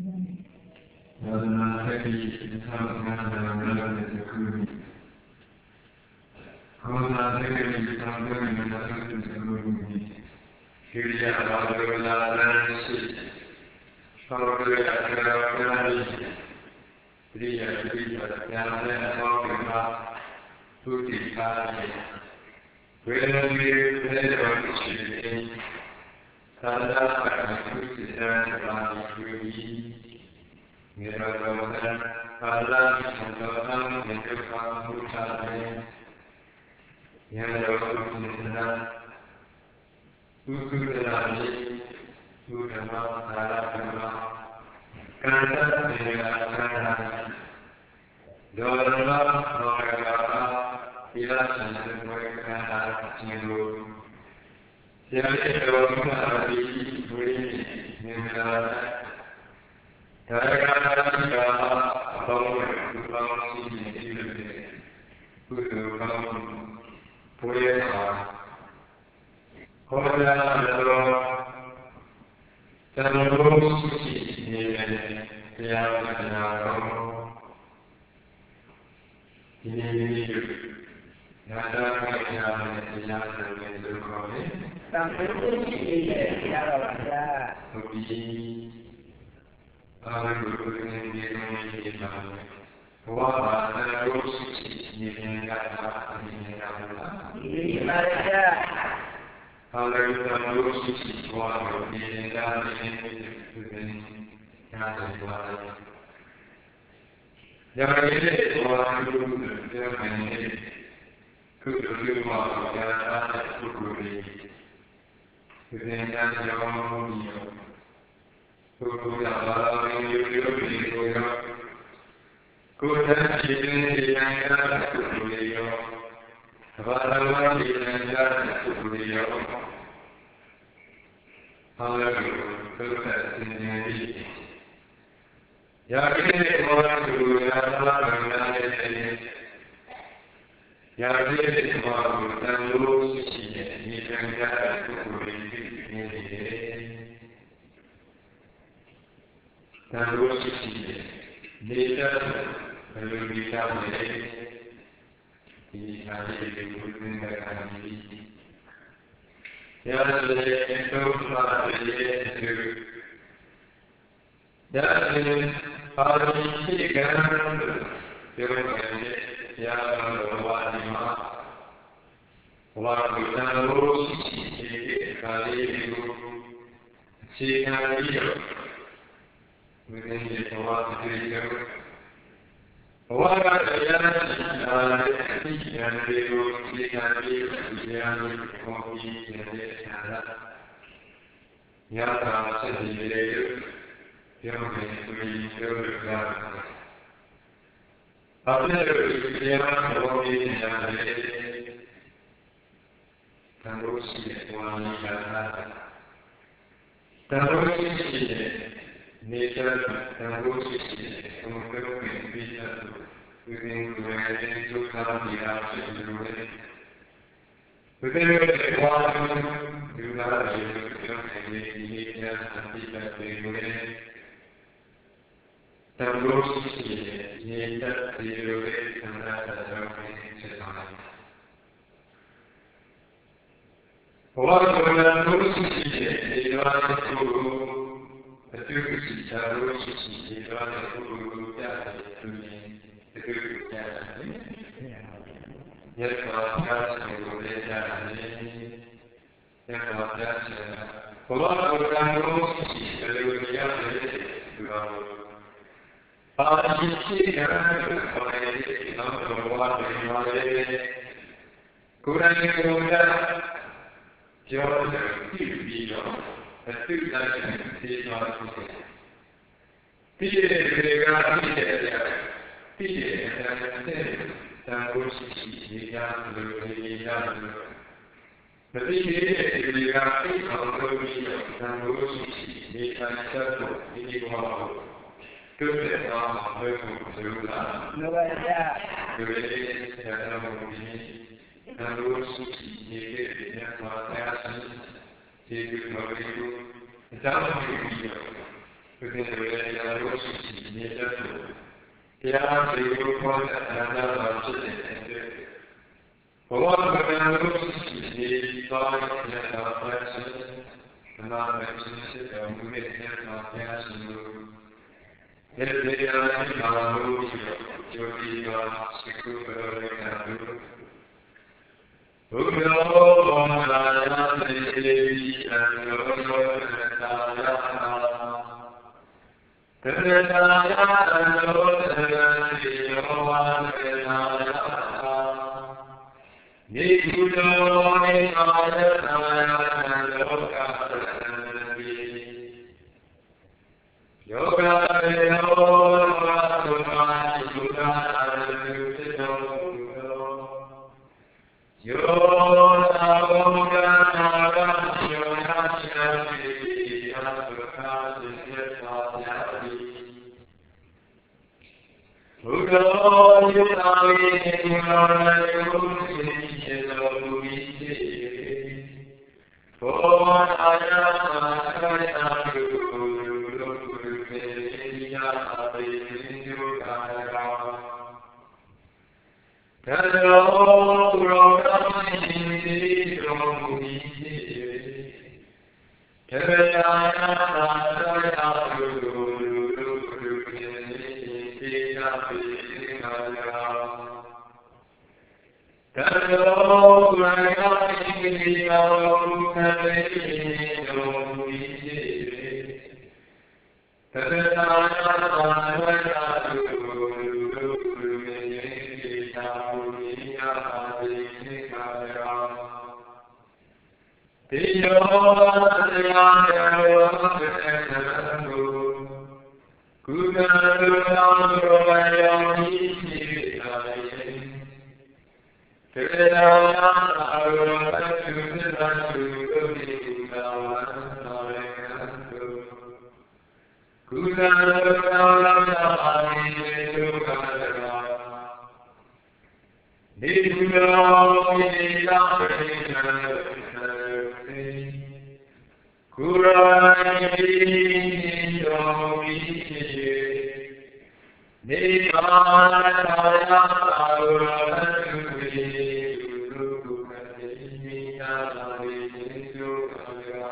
Yadana Seki Samsana Kumi. Kosa Seki Samsana Kumi. Kiriya Bhagavata Nansi. Pavaya Akaravani. Kriya Kriya Yana Bhagavata. Tuti Kari. Vedamir Vedamishri. Sada Akakuti Dhanavani Kuri. Niravatan Palam Santatam Nitapam Bhutane Yadavutana Ukurani Udama Sarakama Kanta Nirasana Dharma Nogava Ilasanamaka Chiru Yadavutana Buri Nirasana Taragana Puyasa Hoya Tanarosuchi Yamanaro Yiniyu Yadaka Yamanaro Tampuchi Yaravaya Obi Guru Nindiyamaya Wava Tanarosuchi Yinagata Yinagata Hallelujah, Tanarosuchi Wava Yinagata Yinagata Yagate Wava Guru Yagate Kuru Wava Yagata Kukuri Yinagata Yamamiyo Guru Yava Yinagata Kuda Chidin Yanga Kukuliyo, Vadava Yanga Kukuliyo, Hallelujah, Kuda Chidin Yagate Maru Yadava Yagate Yagate Maru Tandu Suchi Yanga Kukuliyo, Tandu Suchi Nita Hallelujah, He has a good thing that can be. Yesterday, so far, yesterday, Hari Gan, Yamadima, Wagutano, Kali, Chikari, within the water. Wara Yana Yandevo Sikari Yanu Koki Yanda Yata Sadi Yogi Yoga After Yana Koki Yande Tandoshi Wani Yanda Tandoshi Nature Tandoshi Umkirumi Vita Within the two county houses in the way. Within the one, do not use the media and feedback the way. Tandoshi, Yeta, the way, and that's a very time. What will Tandoshi, the one who, the Tusi, Tandoshi, the one who, to me. Yet, within the reality nature toတရားစီကိုပေါ်တဲ့အနာပါဖြစ်တဲ့ဘဝကံလို့ရှိနေသွားတဲ့တာပါခြင်းအနာမခြင်းစစ်တော်မူတဲ့မှာဘုရားရှင်တို့ဒီလိုတရားနဲ့မာလို့ရှိတော့ကျိုးပြီးတော့စိတ်ကိုယ်တော်နဲ့ကံတို့ဘုရားဘောမလာယသေတိအံယောယောသာယသေတာယအံယောသေယောဝါသေနာယနိကုတောနိအာယသာယလောကသေတိယောဂေယောဝါသုမာယုတာအယုတေတောယောသာဝံကနာရယောနာရှိတိယသုခာသိသာယာတိဘုရားယုတာဝိနိမောနယုတိသောလူဝိတိဘောအာယသာသရတာယုလုကုသေယာတိယုကာရာသရောရောဂမိတိရောမူတိသေယာသာသရတာယုလုကုသေယာတိကာရာသရောဂမိတိရောမူတိသေယာသာသရတာယုတိယောတရားယောသေတံကုသလောရောယောဟိတိအာယေသေနာအာရောတုသတ္တုဒုတိကာဝံသာရေတုကုသလောရောအာယေတုကာရာနိဗ္ဗာန်ဝိလာပေနကုရာတိယောဝိတိနေဘာသာယအာရောတုဝိလူကုကတိမိနာဝိတုကာယာ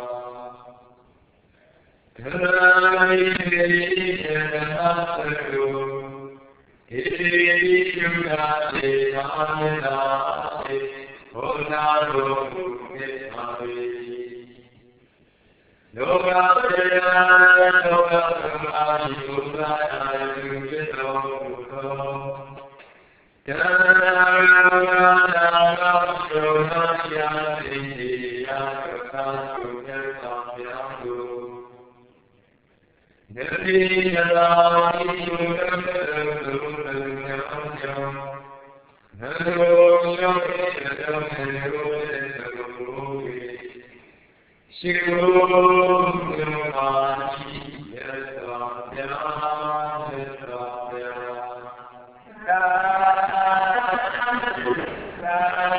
သရိတိယေနာသရုဣတိယုနာတေသာနာတေဘောနာရောပုမေသာဝေလောကတေယလောကသမအာယုသာအာယုจิตတောဘုသောတဏ္ဍာနာနာသောနာယာတိယာသကာသုညတာဗျာတုနေတိယလာဝိယုတံသုတံညံညံနရောယောဧတံနေရောတေသကုဝေရှိရောမာတိယသောဗျာသေသောဗျာသာသာ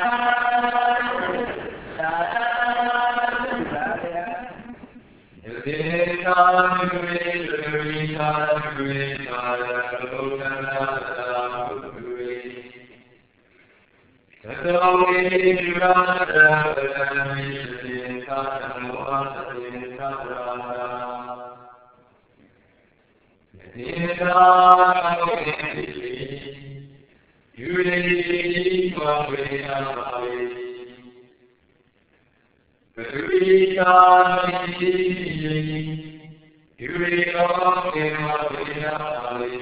သေသာဝိရိသာဝိသာလောကနာသာဝိသတောဝိရာသာသမိသေသာမောသေသာရာသေသာဝိယူရိမောဝေနာဝေပရိယာတိယူရိမောဝေနာဝေနာဝေ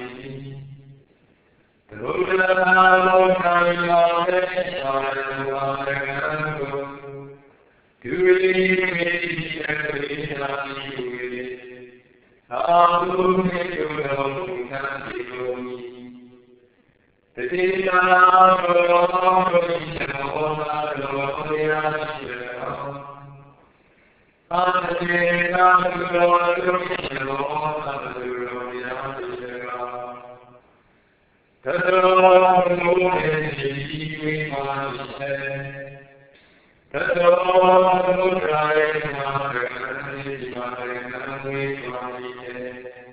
သုဒ္ဓနာလောကယောသေသာဝါရကံယူရိမေတိအရိယာတိအာဟုမေတုလောကံတိယောမိတတိယနာရောဝိနောနာရောယာတိယောအာတေနာရောဝိနောနာရောယာတိယောသရောမုခေတိဝိမာနိသရောမုဒ္ဒရာယနာရဏိမာရဏဝိမာနိ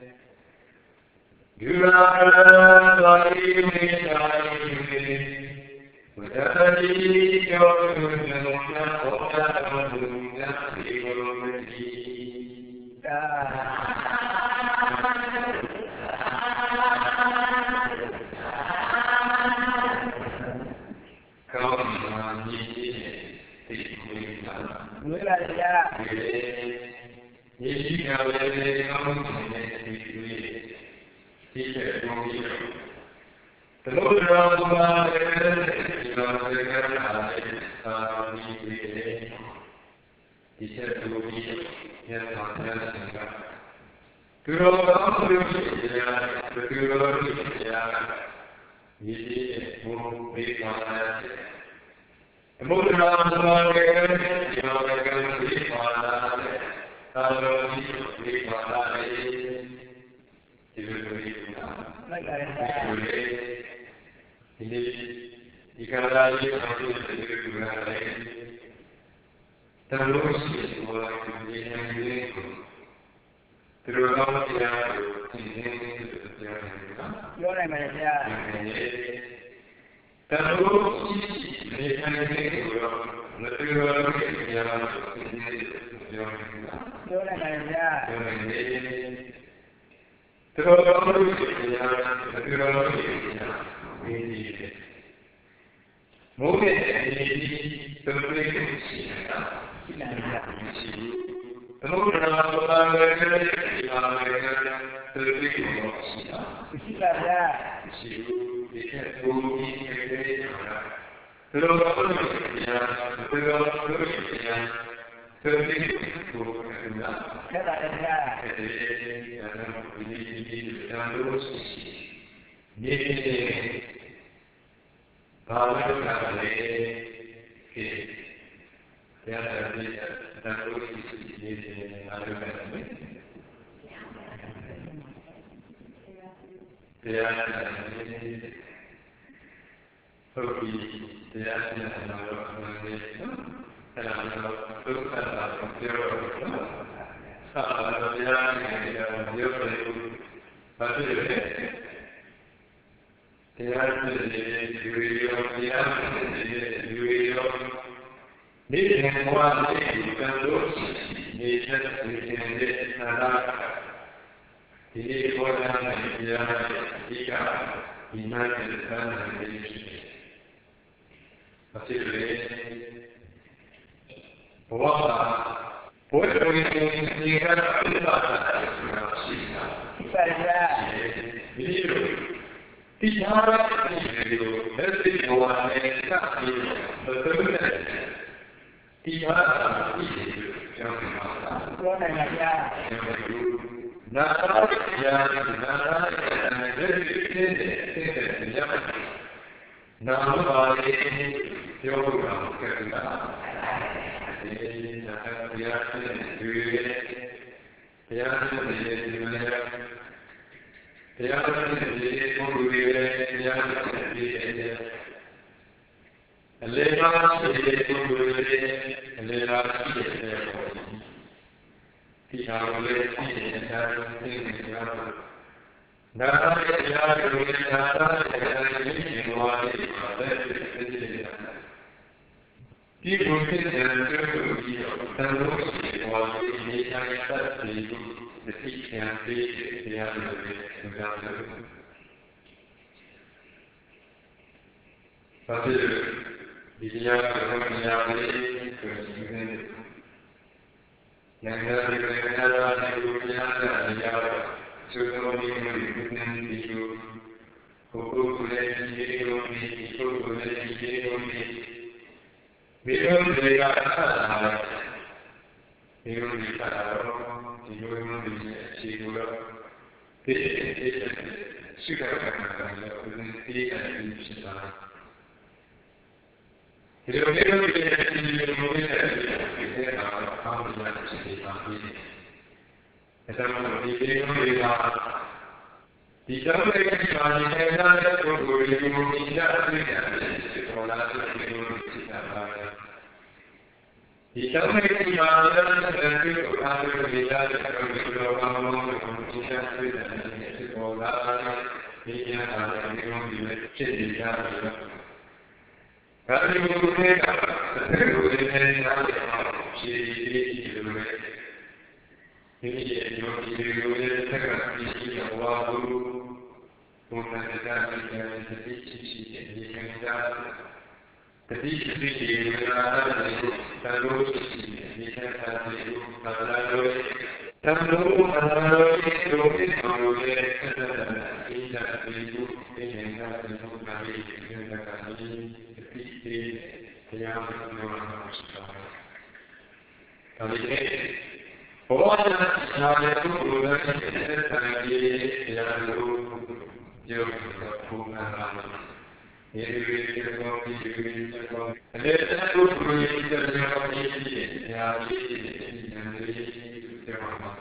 ပေါ်လာဒီဉာဏ်အားဖြင့်ဒီလိုဖြစ်နေကြတယ်။ဒါပေမဲ့ဒီကအခုဒီနေ့နားလည်အောင်ဖြည့်ပြီးဒီလိုပဲဒီရဲ့ယောဂီတွေရဲ့သက်ကပြည့်စုံဝါဟုဘုရားတရားကိုသတိရှိရှိဒီကံကြတတိရှိရှိဒီနာတဲ့သံလို့ရှိရှိဒီကံသာတွေကိုသာလာလို့သံလို့သာလာလို့ဒီလိုဖြစ်လို့ရဲ့သတ္တနာအိဒါပေယုဒီဉာဏ်ကသံလို့နာပြီးဒီကံကဒီတတိရှိတရားမလို့ရှိတာဒါပေမဲ့ဘောဓနာရဲ့ပုဂ္ဂိုလ်ရဲ့သစ္စာကြီးတရားလို့ပြောတာဘုရားနာမယေရီကေကောဒီကေကောအဲ့ဒါကိုဘုရားရဲ့တရားကိုကြည့်ပြီးတရားကြီးဉာဏ်လေးပြောမှာ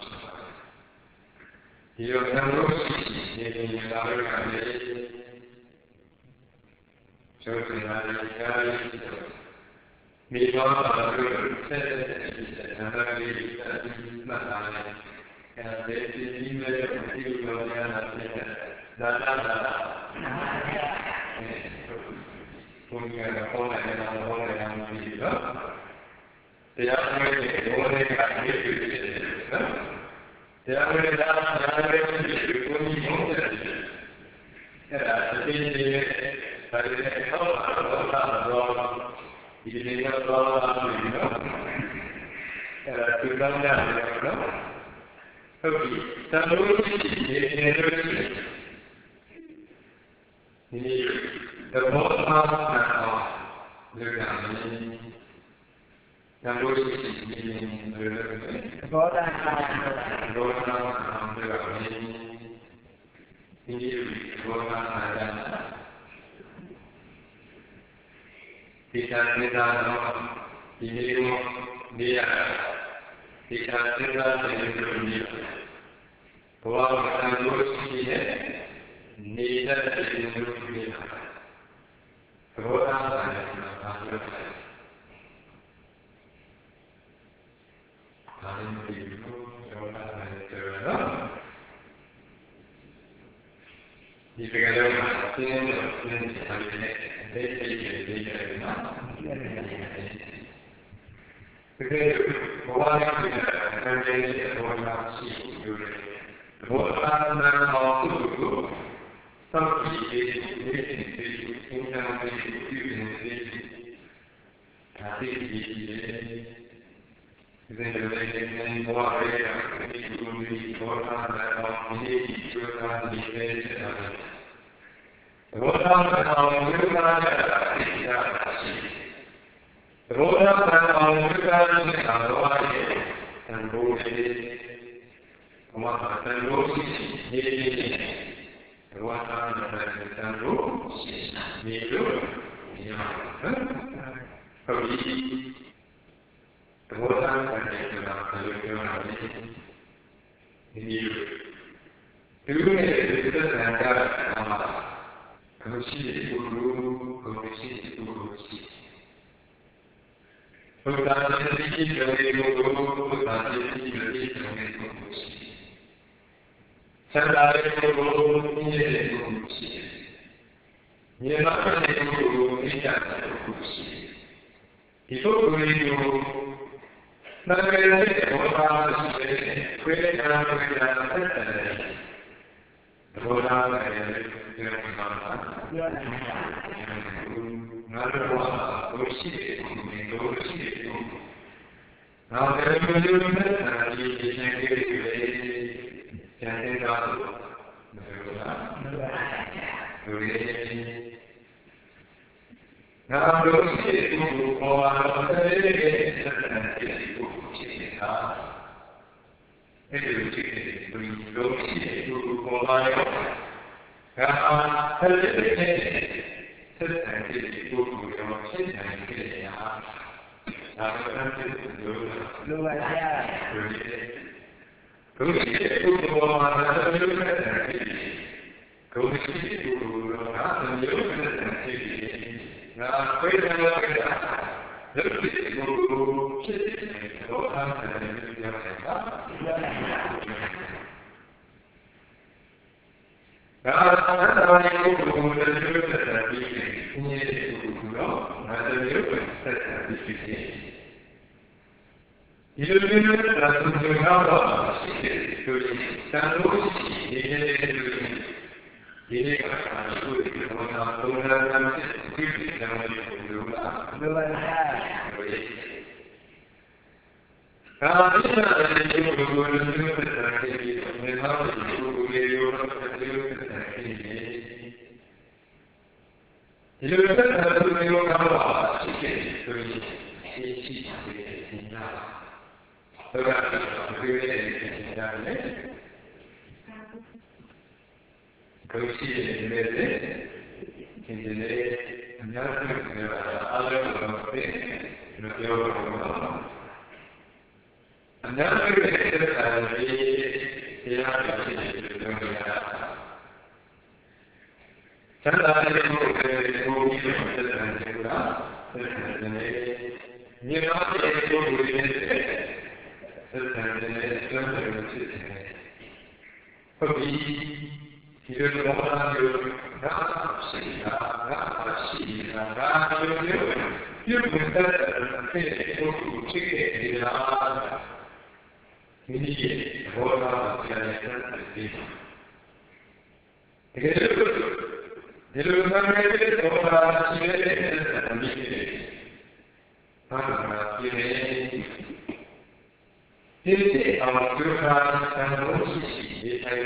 ဒီလိုသံလို့ရှိရင်ဒါလည်းကျောင်းသားတွေကြားရည်မိဘတို့ဆက်တဲ့နာရီမှတ်လာတယ်။အဲဒီဒီမဲ့ဒီလိုများလာတဲ့ဒါလာဘုရားကဟောတယ်ဟောတယ်ဒီလိုတရားမဝင်တဲ့ဘုရားကအဖြစ်ဖြစ်တယ်နော်။တရားမဝင်တာနာရီကိုဘုရားဟောတယ်အဲ့ဒါသိနေတယ်ဒါလည်းဟောတာတော့ဒီလိုတော့အဲ့ဒါသူတောင်းရတယ်နော်ဟုတ်ပြီသံလို့ရှိနေတယ်ဒီသဘောထားအောင်လုပ်ရမယ်သံလို့ရှိနေတယ်သဘောထားအောင်လုပ်ရမယ်ဒီသဘောထားဒီသာသနာတော်ဒီနေ့နေရဒီသာသနာတော်ဒီဘဝကံလို့ရှိတဲ့နေတဲ့ဒီလိုမျိုးဘောဓဘာသာနဲ့ဘာလို့လဲဒါလည်းဒီလိုဘောဓဘာသာနဲ့ပြောတော့ဒီပကံတော့သင်တဲ့ဆိုင်နဲ့ဒီဒီနော်ဒီဘဝရဲ့ဆန်းကျင်တဲ့ဘောဓရှိယူတယ်ဘောဓနာတော်သူကိုသောက်ကြည့်ဒီအင်္ဂါတွေပြုနေတယ်ဒါသိကြည့်တယ်ဒီလိုလေးဘဝရဲ့ဒီလိုမျိုးဘောဓနာတော်ဒီကျွမ်းတာဒီလေးဘောဓနာတော်ဝိပဿနာတရားရှိဘောဓနာတော်ဝိပဿနာတော်ရဲ့သံဃာရဲ့ဘဝသံဃာရှိနေဘဝသာသနာ့သံဃာရှိနေလို့ဒီမှာဟုတ်ပြီဘောဓနာတော်ရဲ့သံဃာပြောတာလေဒီလိုဒီလိုနဲ့ဒီသက်သာကြတာမှာကိုရှိတဲ့ပုဂ္ဂိုလ်ကိုရှိတဲ့ပုဂ္ဂိုလ်ရှိဘုရားရဲ့ဒီကိစ္စတွေကိုဘုရားရဲ့ဒီကိစ္စတွေကိုရှိသံဃာရဲ့ပုဂ္ဂိုလ်ကိုရှိတဲ့ပုဂ္ဂိုလ်ရှိမြေနာတဲ့ပုဂ္ဂိုလ်ကိုရှိတဲ့ပုဂ္ဂိုလ်ရှိဒီပုဂ္ဂိုလ်ကိုနာမည်နဲ့ဘုရားရှိတဲ့ခွေးနာမည်နဲ့ဆက်တယ်ဘုရားရဲ့ဒီလိုမှန်ပါပြောတယ်ငါတို့ကဘုရှိတယ်ဒီလိုရှိတယ်ငါလည်းမလို့နဲ့ဒီရှင်ကြီးတွေကျန်တဲ့တော့ဘယ်လိုလဲလူတွေငါတို့ရှိတယ်ကိုပေါ်လာတယ်ဒီကိုရှိတာအဲ့ဒီလိုရှိတယ်လူတို့ရှိတယ်ကိုပေါ်လာတယ်ငါဆက်လက်ဆက်တဲ့ဒီပုဂ္ဂိုလ်ရောစိတ်တိုင်းကြည့်ရတာဒါကတည်းကလိုပါဗျာဘုရားပုဂ္ဂိုလ်မှာဆက်လို့တဲ့ကိုယ်ရှိတဲ့ပုဂ္ဂိုလ်ကငါမျိုးနဲ့သိတယ်ငါခွေးတယ်လို့ပြောတာလက်ရှိပုဂ္ဂိုလ်ဖြစ်တဲ့ဘောဓနာနဲ့ပြောတာ Kalau itu kemudian itu terjadi ini dulu, ada itu terjadi. Itu langsung mengawas itu kalau ini kan itu orang itu yang dulu. Kalau kita ada itu kemudian itu terjadi, memang itu orang terjadi. Il le fait de donner au camarade, c'est que ici, c'est signal. Regardez, c'est signal. Comme si il était, il était bien à l'heure le théorème. Andiamo a vedere quindi ora dell'umanità ora si vede amici allora tiene a osservare tanto si e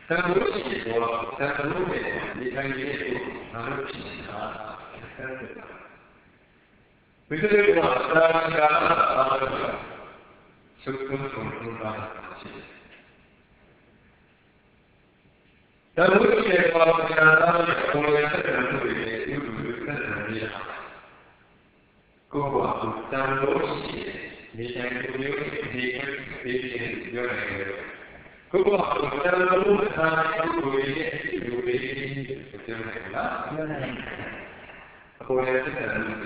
当如起说，当如美，你看你当如起啊，为这个我当下啊，是不是啊？当如起的话，当我们这个东西有很厉害，个当如起，你看你有那个。Kuko dalam hati boleh aku rasa dalam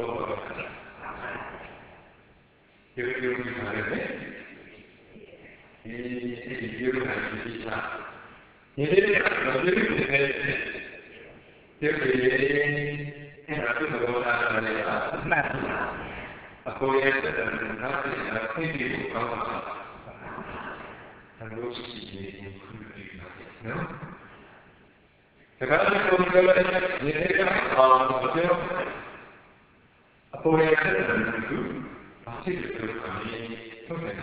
Allora si no? Sekarang kalau dia apa yang ada itu pasti betul kami betul.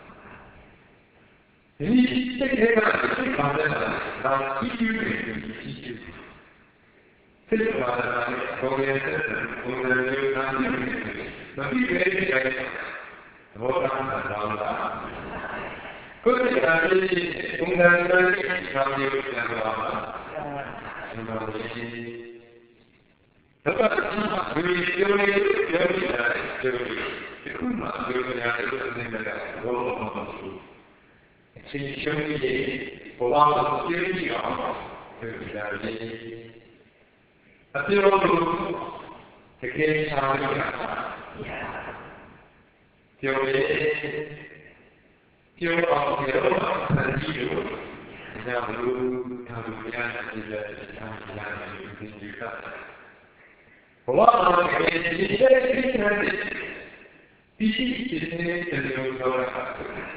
Ini kita pada dan itu sekarang kalau yang ada tapi dia orang dalam Kulit tadi unggahan kami berjamaah, lepas teori itu maksudnya itu sebenarnya orang sini orang teori dari tapi orang sekian teori Tiada sendiri, dahulu yang tidak ditunjukkan. Orang yang tidak ini terjadi orang.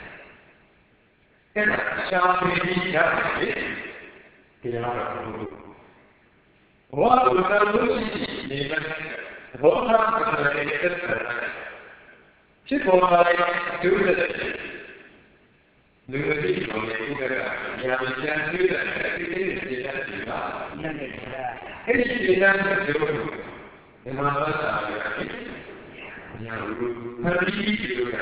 Siapa yang tidak tahu? Orang ini orang Lebih boleh juga yang bisa juga ini tidak juga. Ini tidak terjadi. Memang saya yang hari juga.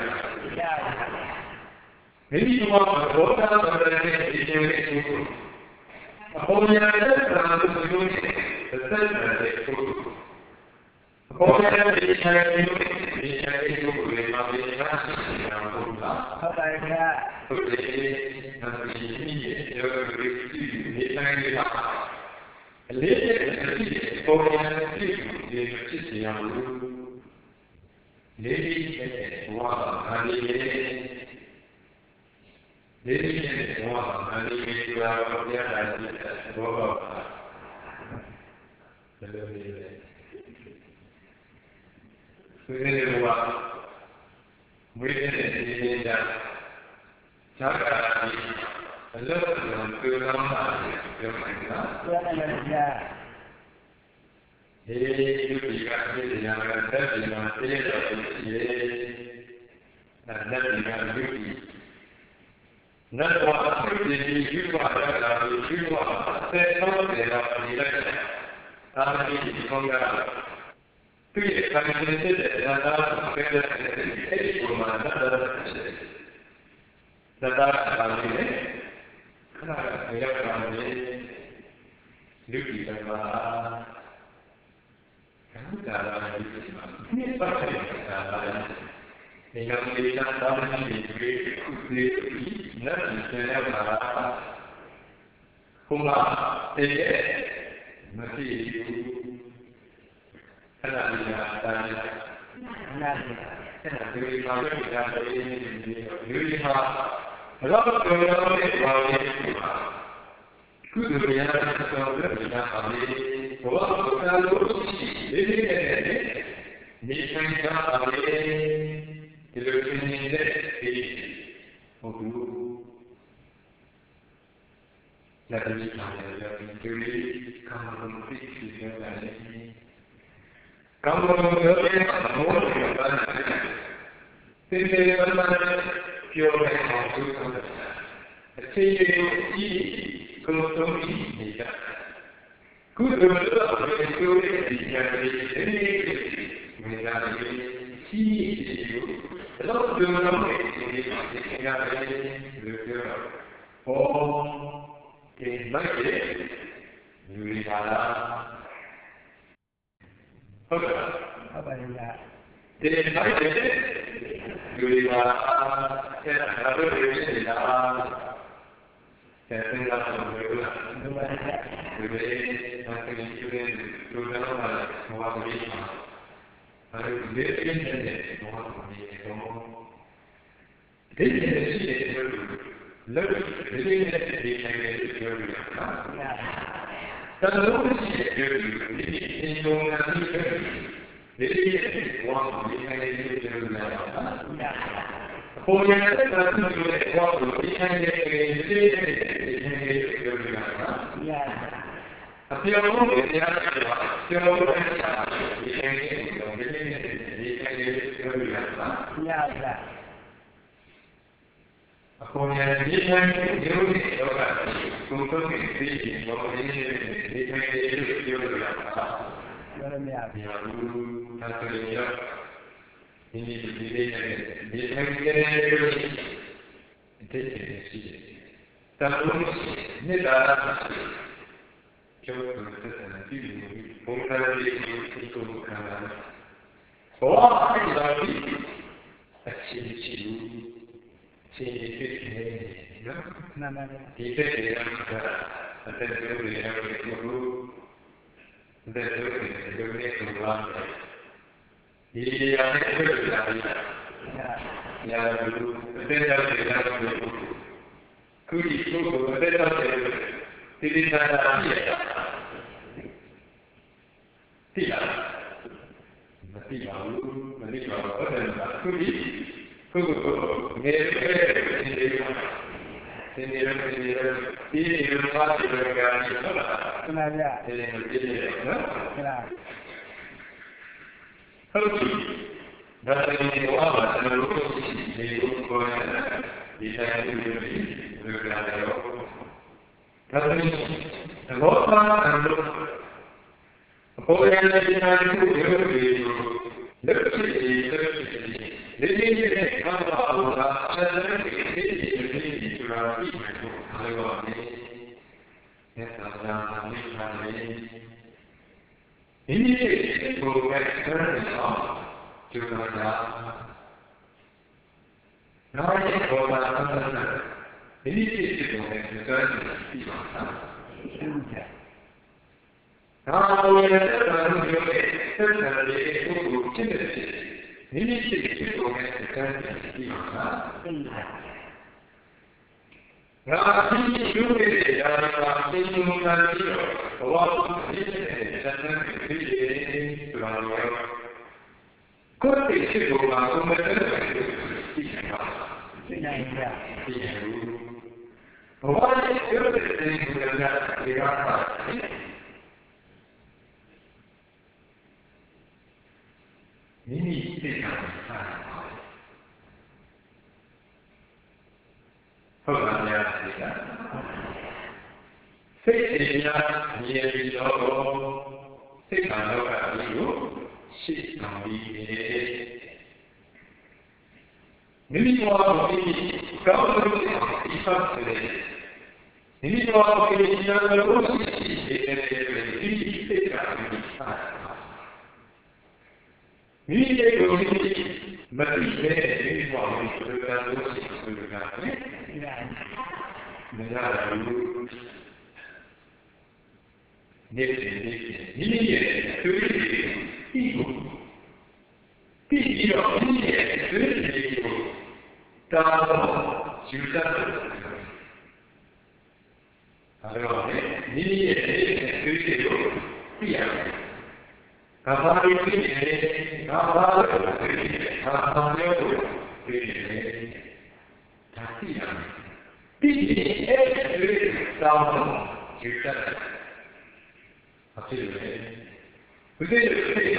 Ini semua orang berada di sini. Apa yang ada dalam dunia tetap ada itu. Apa yang ada di sini itu memang yang pula. 共同体内的，故得我们修炼底下的人类，我们家的西医然后就让我们底下的人哦，给那些有啥啦？好的， 好吧，人家。 对，那些有啥？现在他都有啥？现在他们有了，对不对？那肯定就是就这样的，我话可以嘛？还有别的人的，我话可以说，这些事情就是，那个这些事情就是，但是我们就是你中间你就是这些我们应该就是那样。后面的那就是我们应该这些就是那样。只要我们这样的话，只要我们想，你看你懂这些，你看就是那样。后面你看有的有的，共同的自己，我们你看就是那样。比如他说你要。ini dia tapi ini dalam coba nanti mungkin itu bukan wah ini kecil ya tidak ada yang dulu dari keluar ini yang kedua ya dulu betul kuri betul tidak kuri Dari awal seluruh hidup bisa berada. Tapi anggota apa yang kita itu jadi kalau Allah ada ini juga itu kalau ini ya ini bukan kerja juga naik orang ini bukan kerja kalau yang terlalu terlalu itu ini bukan kerja Rakyat juga dalam lingkungan itu, waktu ini sedang berjadi selalu. Kau tidak boleh mendengar tidak. Orang itu tidak mendengar tidak. Ini tidak salah. Pengajaran kita, setiap dia sekarang itu si nabi ini orang ini kalau kita ini orang ini yang terus ini ini orang Negara dulu, ini ibu, tidak ini tahu sudah, kalau ini tidak, kapal ini kapal tapi ini tahu sudah, hasilnya, betul.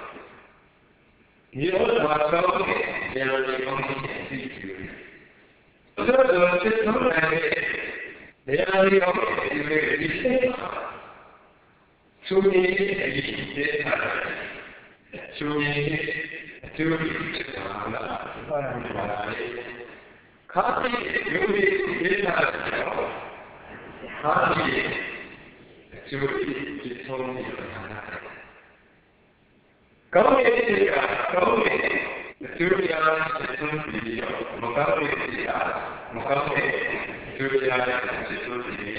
Ini orang tahu yang lebih တရားလေးဟောဒီလိုဒီစိတ်သူရဲ့ဒီစိတ်ဟာသူရဲ့သူဖြစ်တာလားခါတိယူပြီးဒီနာတော့ခါတိသူဒီဆုံးနေတာကောင်းရဲ့ဒီကကောင်းရဲ့သူရတဲ့ဆုံးပြီးတော့မကောင်းရဲ့ဒီကမကောင်းရဲ့သူရတဲ့ဆုံးပြီး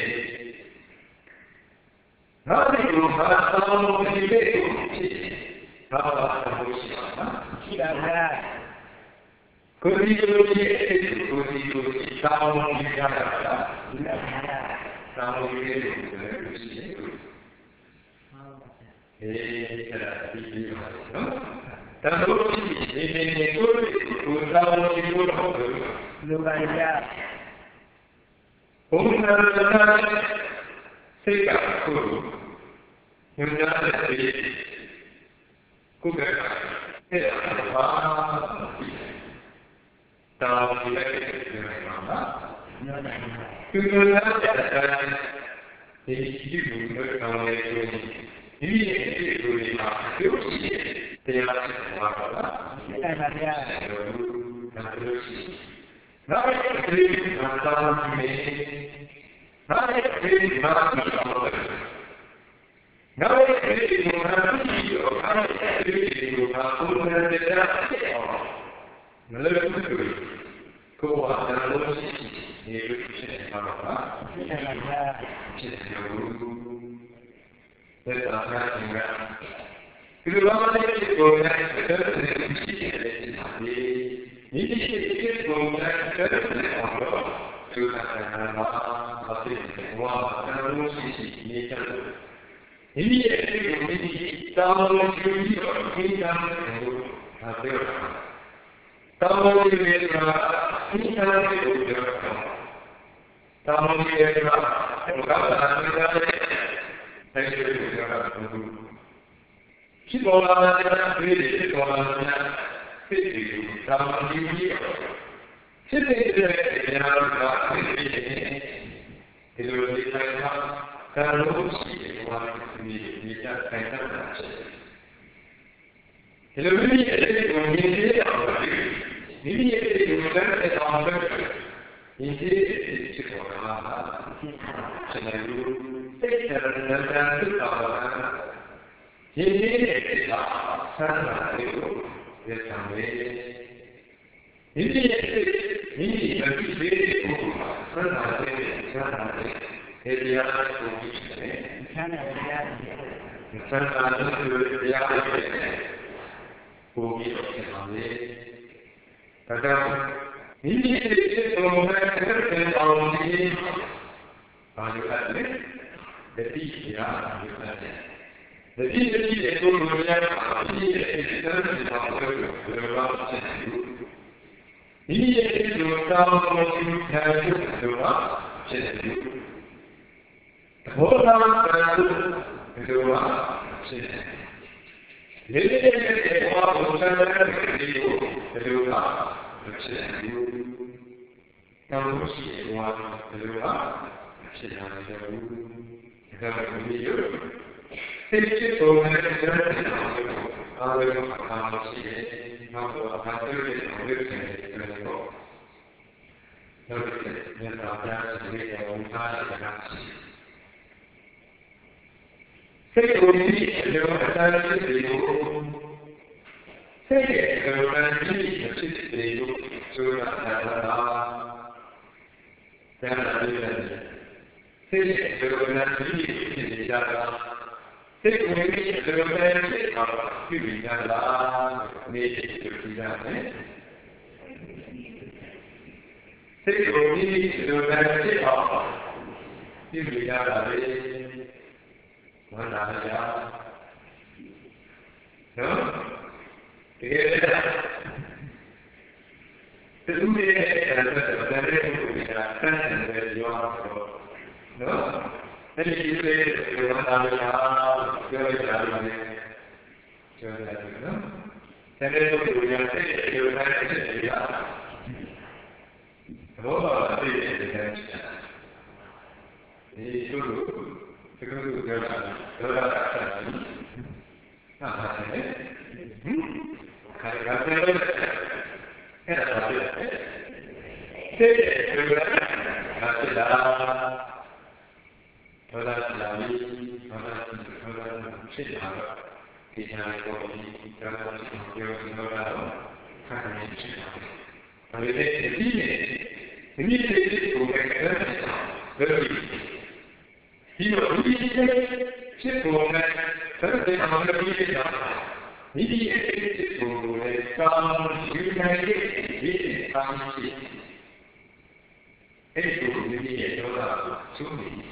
နားဒီလိုဘာသာလို့ဒီလိုဖြစ်ဘာသာလို့ရှိတာရှိတာကိုယ်ဒီလိုဖြစ်ကိုယ်ဒီလိုသာဝန်ကြီးရတာသာဝန်ကြီးလို့ရှိတယ်အဲ့ဒါဒီလိုနော်တန်ဖိုးရှိနေကိုယ်သာဝန်ကြီးလို့ဟုတ်တယ်လူပါရဘုရားစိတ်ကကိုညဉ့်တဲ့ကိုယ်ကအဲ့ဒါတောင်းလိုက်တယ်မှာသူကလည်းဒီဒီလိုမျိုးကောင်းလေးကိုဒီလိုလေးမှာပြောရှိတရားစစ်မှာပါလားအဲ့ဒါဗျာနောက်ဒီမှာတောင်းနေနောက်ဒီမှာနောက်ဒီမှာဒီရောအဲ့ဒီမှာဘုရားတရားမလို့ကိုယ်ဟာလည်းဒီလိုဖြစ်နေတာပါဖြစ်နေတာဖြစ်နေလို့ဒါသာနာင်ကဒီလိုမှလည်းကိုယ်နဲ့ဆက်နေရှိတယ်ဒီရှိတဲ့ကိုယ်နဲ့ဆက်နေအောင်လို့သူကလည်းဘာဖြစ်ဝါတော်ရှိနေကြတယ်ဒီရဲ့ဒီတောင်းလို့ရှိတော့ဒီကံကိုဟာပြောတောင်းလို့ရတဲ့ကဒီကံကိုပြောတာတောင်းလို့ရတဲ့ကဘုရားသာသနာ့ရဲ့အဲဒီလိုပြောတာရှိတော်လာတဲ့ပြည်ရှိတော်လာတဲ့ပြည်ကိုတောင်းလို့ရဖြစ်တဲ့နေရာကဒီလိုဒီတိုင်းမှာကာလို့ရှိတယ်ဘာလို့ဒီကြတိုင်းတာဒီလိုမျိုးရဲ့ကိုမြင်ရအောင်ဒီရဲ့ကိုလည်းအောင်ပဲဒီဖြစ်ပေါ်လာတာဆက်နေလို့စိတ်ရတဲ့တဲ့သူ့တော်ဒီရဲ့ကဆန်းလာတယ်လို့ဒီကံလေးဒီရဲ့ဒီအဖြစ်လေးကိုဆန်းလာတယ်ဆန်းလာတယ်ဒီတရားကိုကြည့်တယ်ဆန်းလာတရားဆန်းလာတဲ့တရားကိုကိုကြီးဖြစ်ပါလေဒါကြောင့်မိမိရဲ့ဘုံနဲ့ဆက်တဲ့အောင်ကြီးဘာလို့လဲတတိယရာလို့ပြောတယ်တတိယရဲ့ဘုံကိုရအောင်ကြီးရဲ့ဆက်တဲ့အောင်ကိုဘယ်လိုလုပ်ချင်လဲမိမိရဲ့ဘုံတောင်းကိုခံရလို့ဖြစ်တယ်ဘောဓမာကံတို့ဖြစ်တယ်လေလေဘောဘုရားရဲ့ဒီလိုဖြစ်တယ်တောင်းလို့ရှိရင်ဘာလို့ဖြစ်တာလဲဒါကဒီလိုစိတ်ချပုံနဲ့အားလုံးအားရှိတယ်နောက်တော့ဘာလို့လဲဆိုတော့နောက်တစ်နေ့တော့ကြားနေတယ်ဝန်ထားတာစိတ်ကိုဒီလိုအတိုင်းဖြစ်တယ်လို့စိတ်ရဲ့ကံကြည့်ဖြစ်တယ်လို့ဆိုတာဒါလည်းစိတ်ရဲ့ကံကြည့်ဖြစ်နေတာစိတ်ကိုဒီလိုဖြစ်အောင်ပြုရတာနေတယ်ပြုရတယ်စိတ်ကိုဒီလိုဖြစ်အောင်ပြုရတာလေဝန္တာရနော်ဒီသူရဲ့အဲ့ဒါကိုတည်းကဆန်းတယ်ရောနော်အဲ့ဒီလေဝန္တာရပြောရတာလေပြောရတယ်နော်တကယ်လို့ဒီရတဲ့ဒီလိုနဲ့ဖြစ်ရဘောပါအပြည့်တဲ့ Itu itu dolar nah kayak era io dice c'è come perché non capite mi dice c'è come stanno di tanti e tu mi dici ora su mi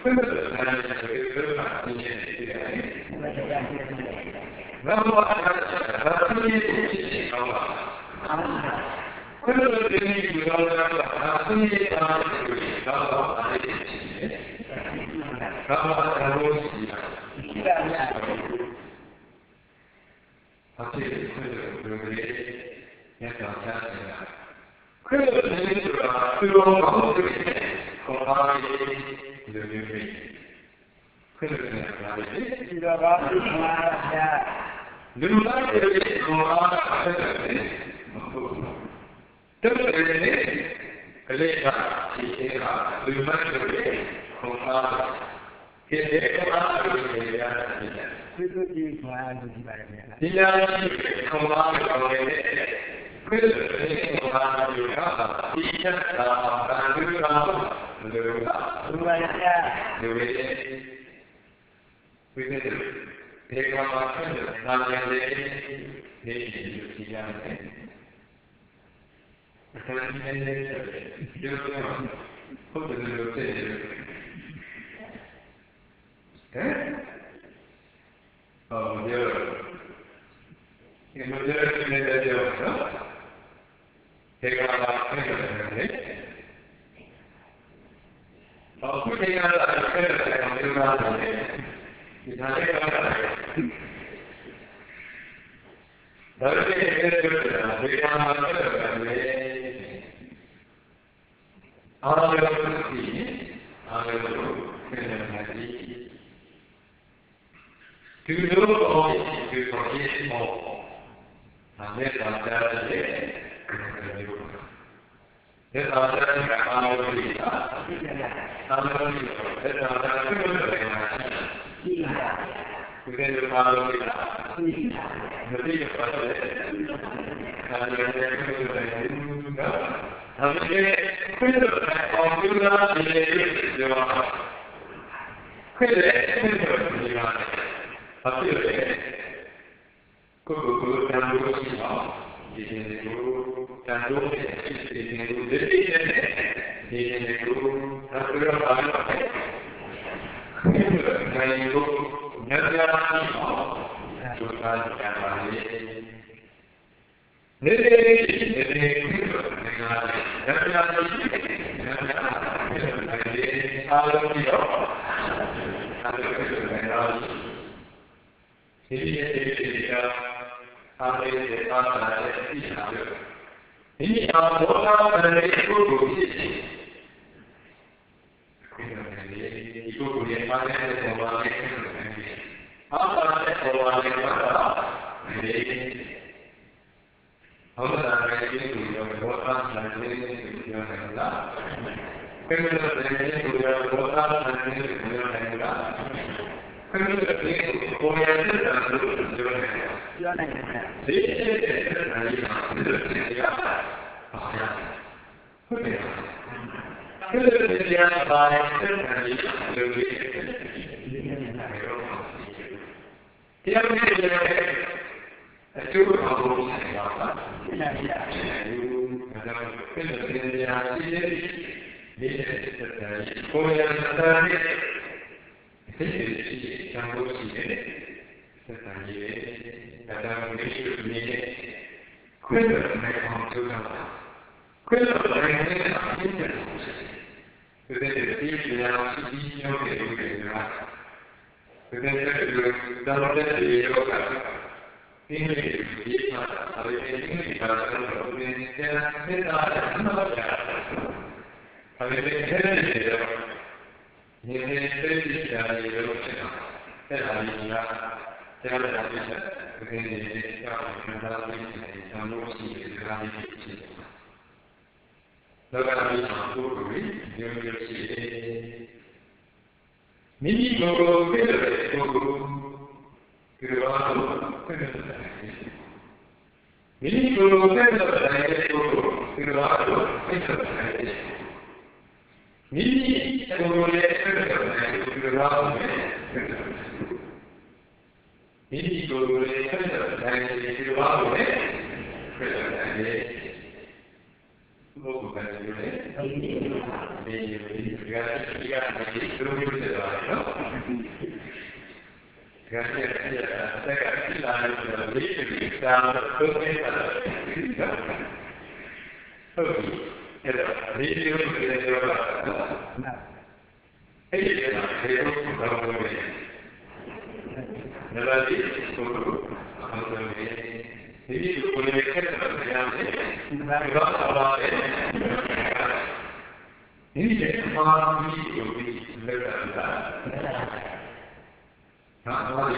quello che per la niente. Bravo, quello che mi ricorda la Grazie, no? Grazie alla legge stanno e la legge non si deve fare. E io non stavo bene. Nella legge sono bene. E dico con le che va e dice fammi le realtà. No,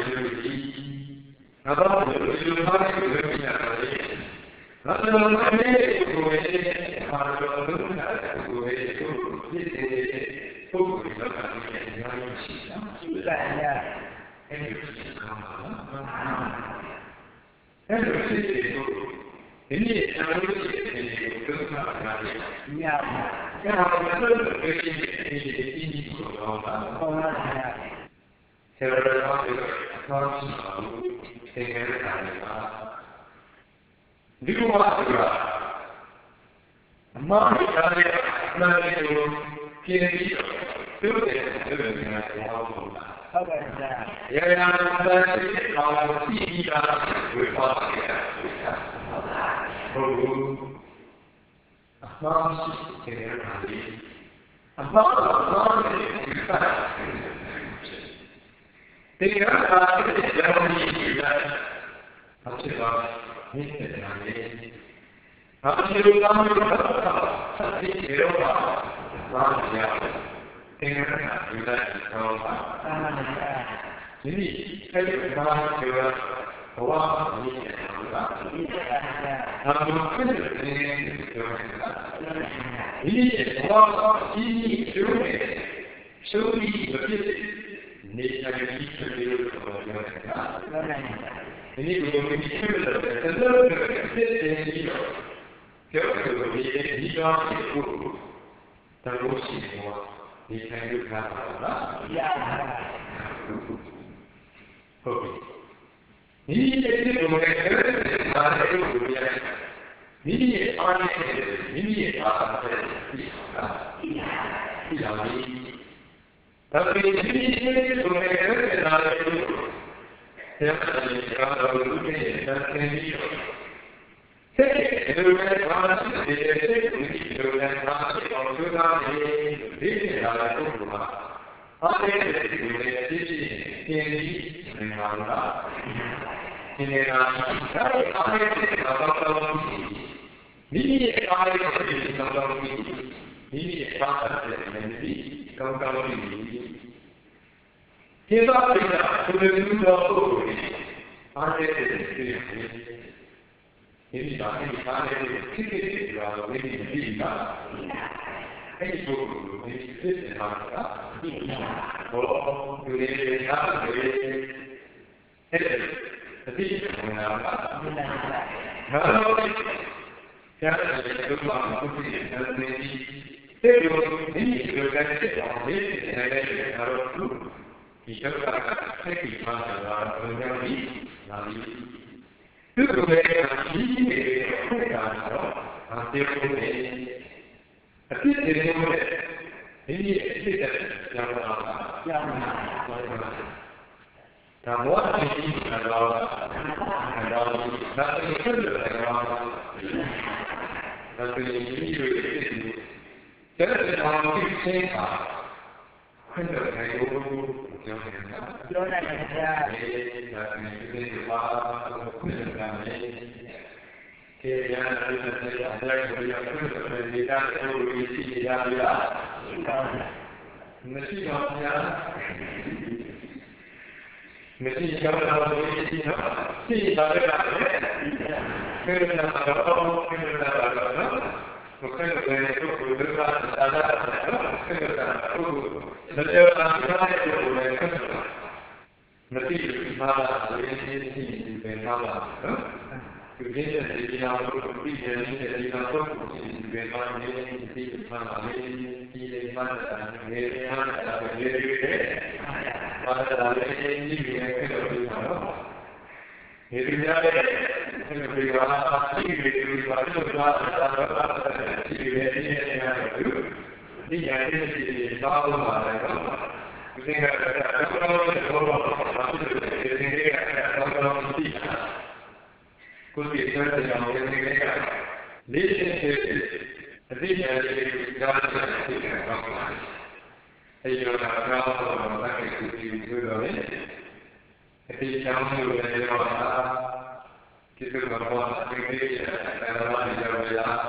ဒီရတဲ့ဒီသာလို့ပါတယ်နော်ဒီကတော့ဘာလို့လဲဘာလို့လဲဒီကတော့ဒီကိုယ်ကြည့်တဲ့ကြောင့်ဒီကလေးရှင်းအသိဉာဏ်လေးကြားတဲ့သိတဲ့ကောင်းပါအဲဒီတော့ဒါကတော့ဘာဖြစ်လို့ဒီလိုလဲအဲဒီကြောင့်လို့လည်းတော့ဒီလိုကတော့ဒီကိစ္စကတော့ဒီလိုရတာ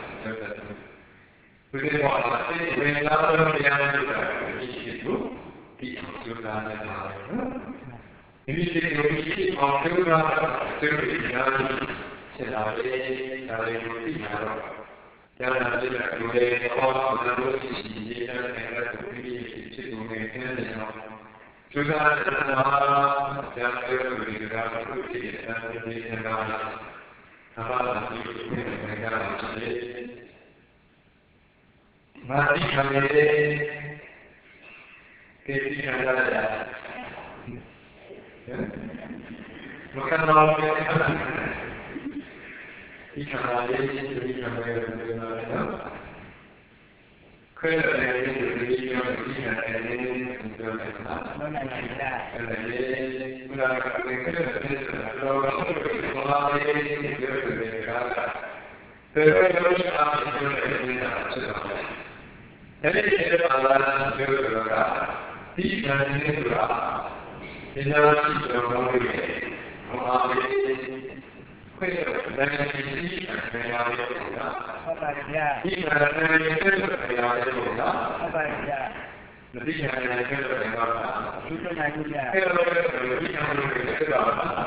ဘယ်လိုလဲဒီဝင်လာတော့ပြန်လို့ဒီရှိလို့ဒီအကျိုးလာတယ်နော်ဒီလိုဒီအောင်ပြောတာသူတို့ညာဆက်လာတယ်ဒါလေးကိုသိမှာတော့ကျန်တဲ့ဒီလိုလေအော်လို့ရှိရှိနေတဲ့တဲ့ဒီဖြစ်နေတယ်နော်ကျိုးစားတာကျန်တဲ့လူတွေကသူ့ရဲ့အဲဒီနေတာဘာသာဒီလိုနေတာလေမာတိခံရတဲ့ကေတိခံရတဲ့မကန်တော်ရဲ့ဒီခါလေးဒီလိုမျိုးနော်ခဲတယ်ဒီလိုမျိုးဒီခါလေးဒီလိုမျိုးနော် no la realidad အဲဒီဘုရားကလည်းခဲတယ်တော့ဘာလို့လဲဒီလိုမျိုးကแต่ก็ยังไม่อาจจะเป็นไปได้ใช่ไหมแต่ที่จะมาแล้วเรื่องอะไรที่มันนี่คือที่เราที่เราไม่ได้ของเราเพื่อได้ที่ไม่ได้นะที่มันไม่ได้เพื่อไม่ได้นะที่มันไม่ได้เพื่อไม่ได้นะที่เราไม่ได้ที่มันไม่ได้เพื่อ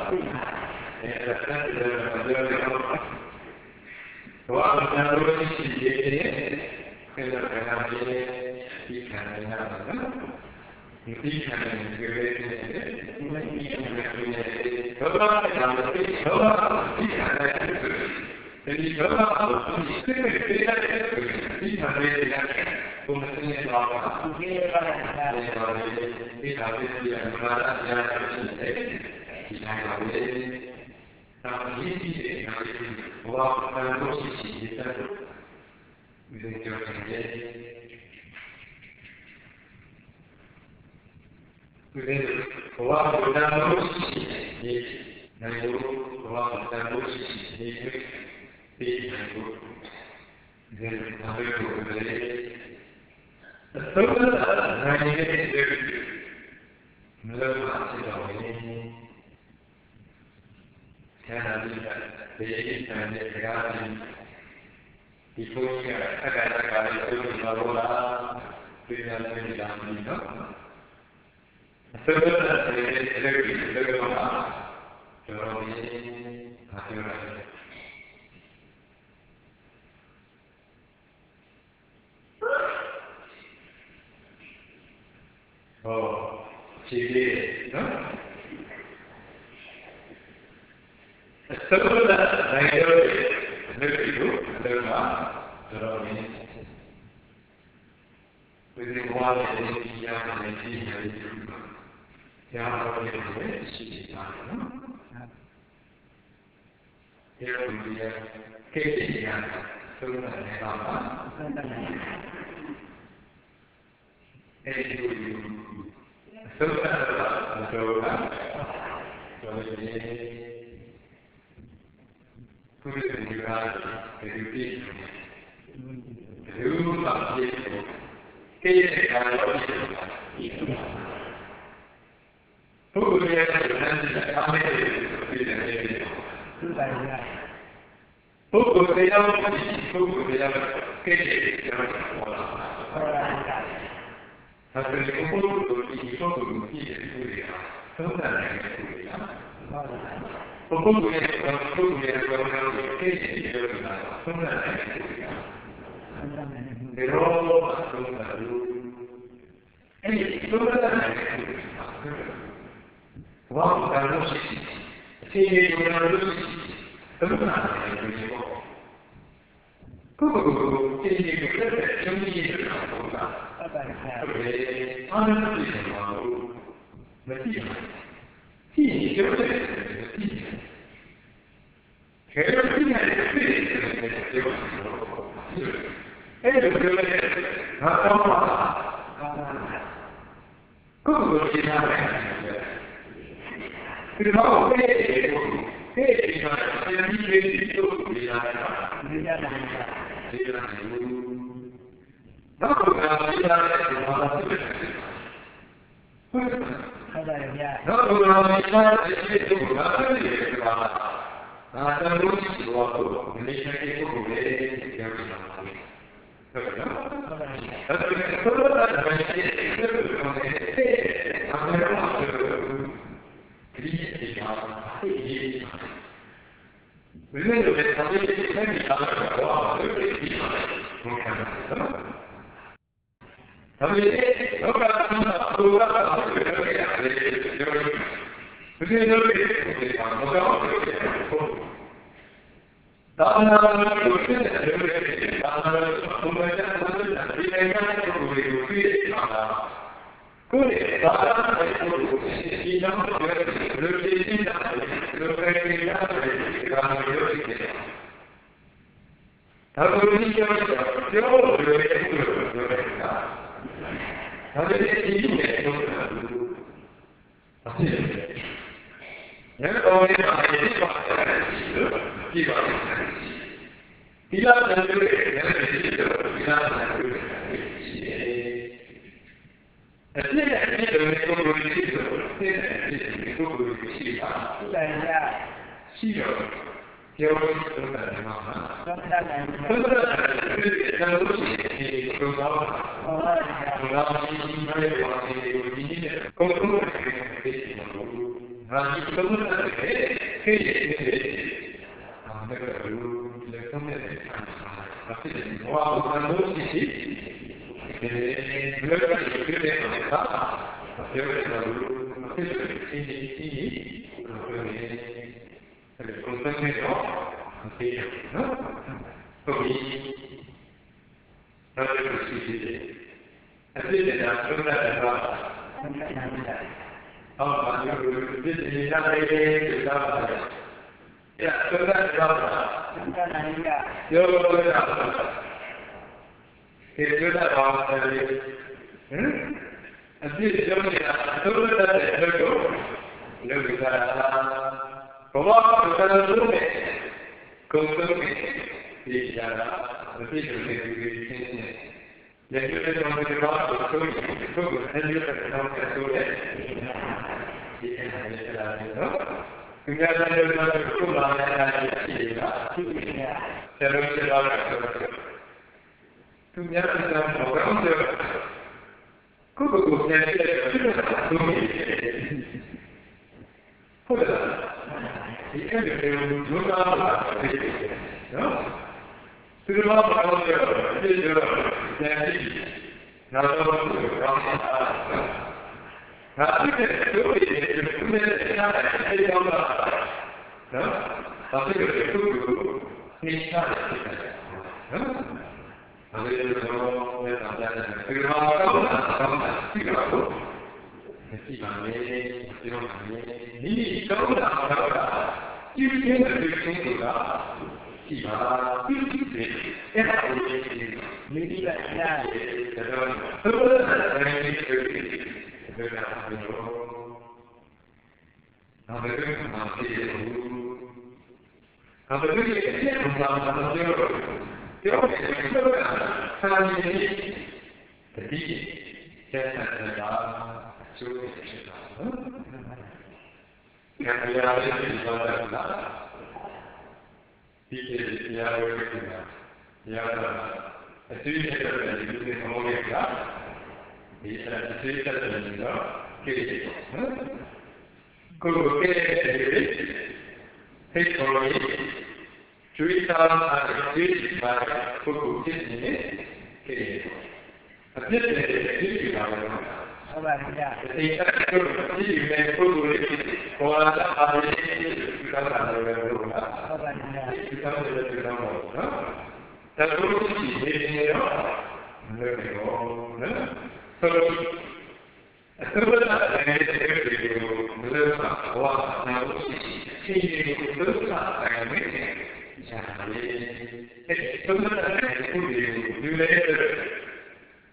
ไม่ได้นะว่าเรารู้สิ่งที่คือเราที่ทำงานนะที่ทำงานคือที่ไม่มีอะไรเลยเพราะว่าเราที่ทำงานแต่ที่เราที่ทำงานคุณไม่ได้ทำที่ทำงานที่ทำงานที่ทำงานTambién va a los sitios de teoría. Va a los sitios de va a los sitios del tablero de toda la nivel de Canada de Gatti, i poi a gara di lavorare prima di no? Però oh, ci vede, no? Setelah saya begitu dengan terus berikuah dari yang menjadi yang boleh disediakan. Dia punya keinginan sebenarnya apa? Itu sebenarnya doa. Questo è il grado educativo, educativo, che è educativo. Poco di essere a me poco vediamo che è la scuola. Ma per il poco di poco di studia, non è studia. Poco che però ascoltare e quando si Che Come si chiama? No, che Vedendo che sapete sempre avete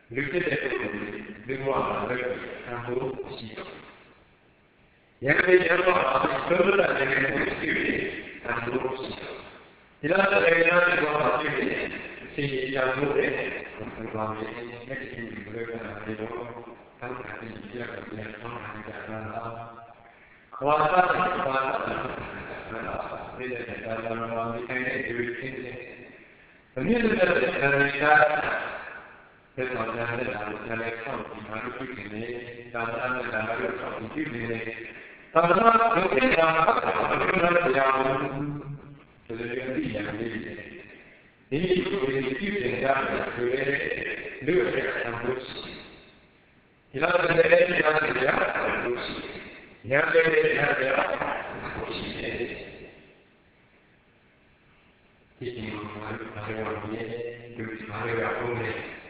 လူဖြစ်တဲ့ပုဂ္ဂိုလ်တွေဘဝမှာလည်းအံဖို့ရှိတယ်။ယနေ့ကျွန်တော်တို့ဘုရားရဲ့ကိုယ်ရှိတယ်အံဖို့ရှိတယ်။ဒီလိုလည်းကျွန်တော်တို့ရှိတယ်စီရမှုတွေဘာလို့လဲအဲ့ဒီဘယ်လိုလဲတော့တောင်းတာဒီပြရတဲ့ဆောင်းတာကြတာဘာသာဘာဒီတဲ့တာလာမဒီတိုင်းရဲ့ဒီလိုဖြစ်တယ်။ဘယ်လိုလဲတဲ့ခန္ဓာကတဲ့တော့ကြားတဲ့လာလို့ကြားလိုက်ဆောက်ပြီးမှလို့ဖြစ်နေတယ်။ဒါမှမဟုတ်ဒါလည်းဆောက်ပြီးဖြစ်နေတယ်။ဒါမှမဟုတ်ဘုရားကဘုရားတရားကိုဒီလိုမျိုးသိရတယ်ဒီလိုကြည့်တဲ့ကြားတယ်ဆိုရဲလူရဲ့အမှုရှိဒီလိုတဲ့ကြားတဲ့ကြားလို့ရှိရတဲ့ကြားတဲ့ရှိတယ်ဒီလိုမှလည်းဘာလို့လဲဒီလိုမှလည်းအခုလေ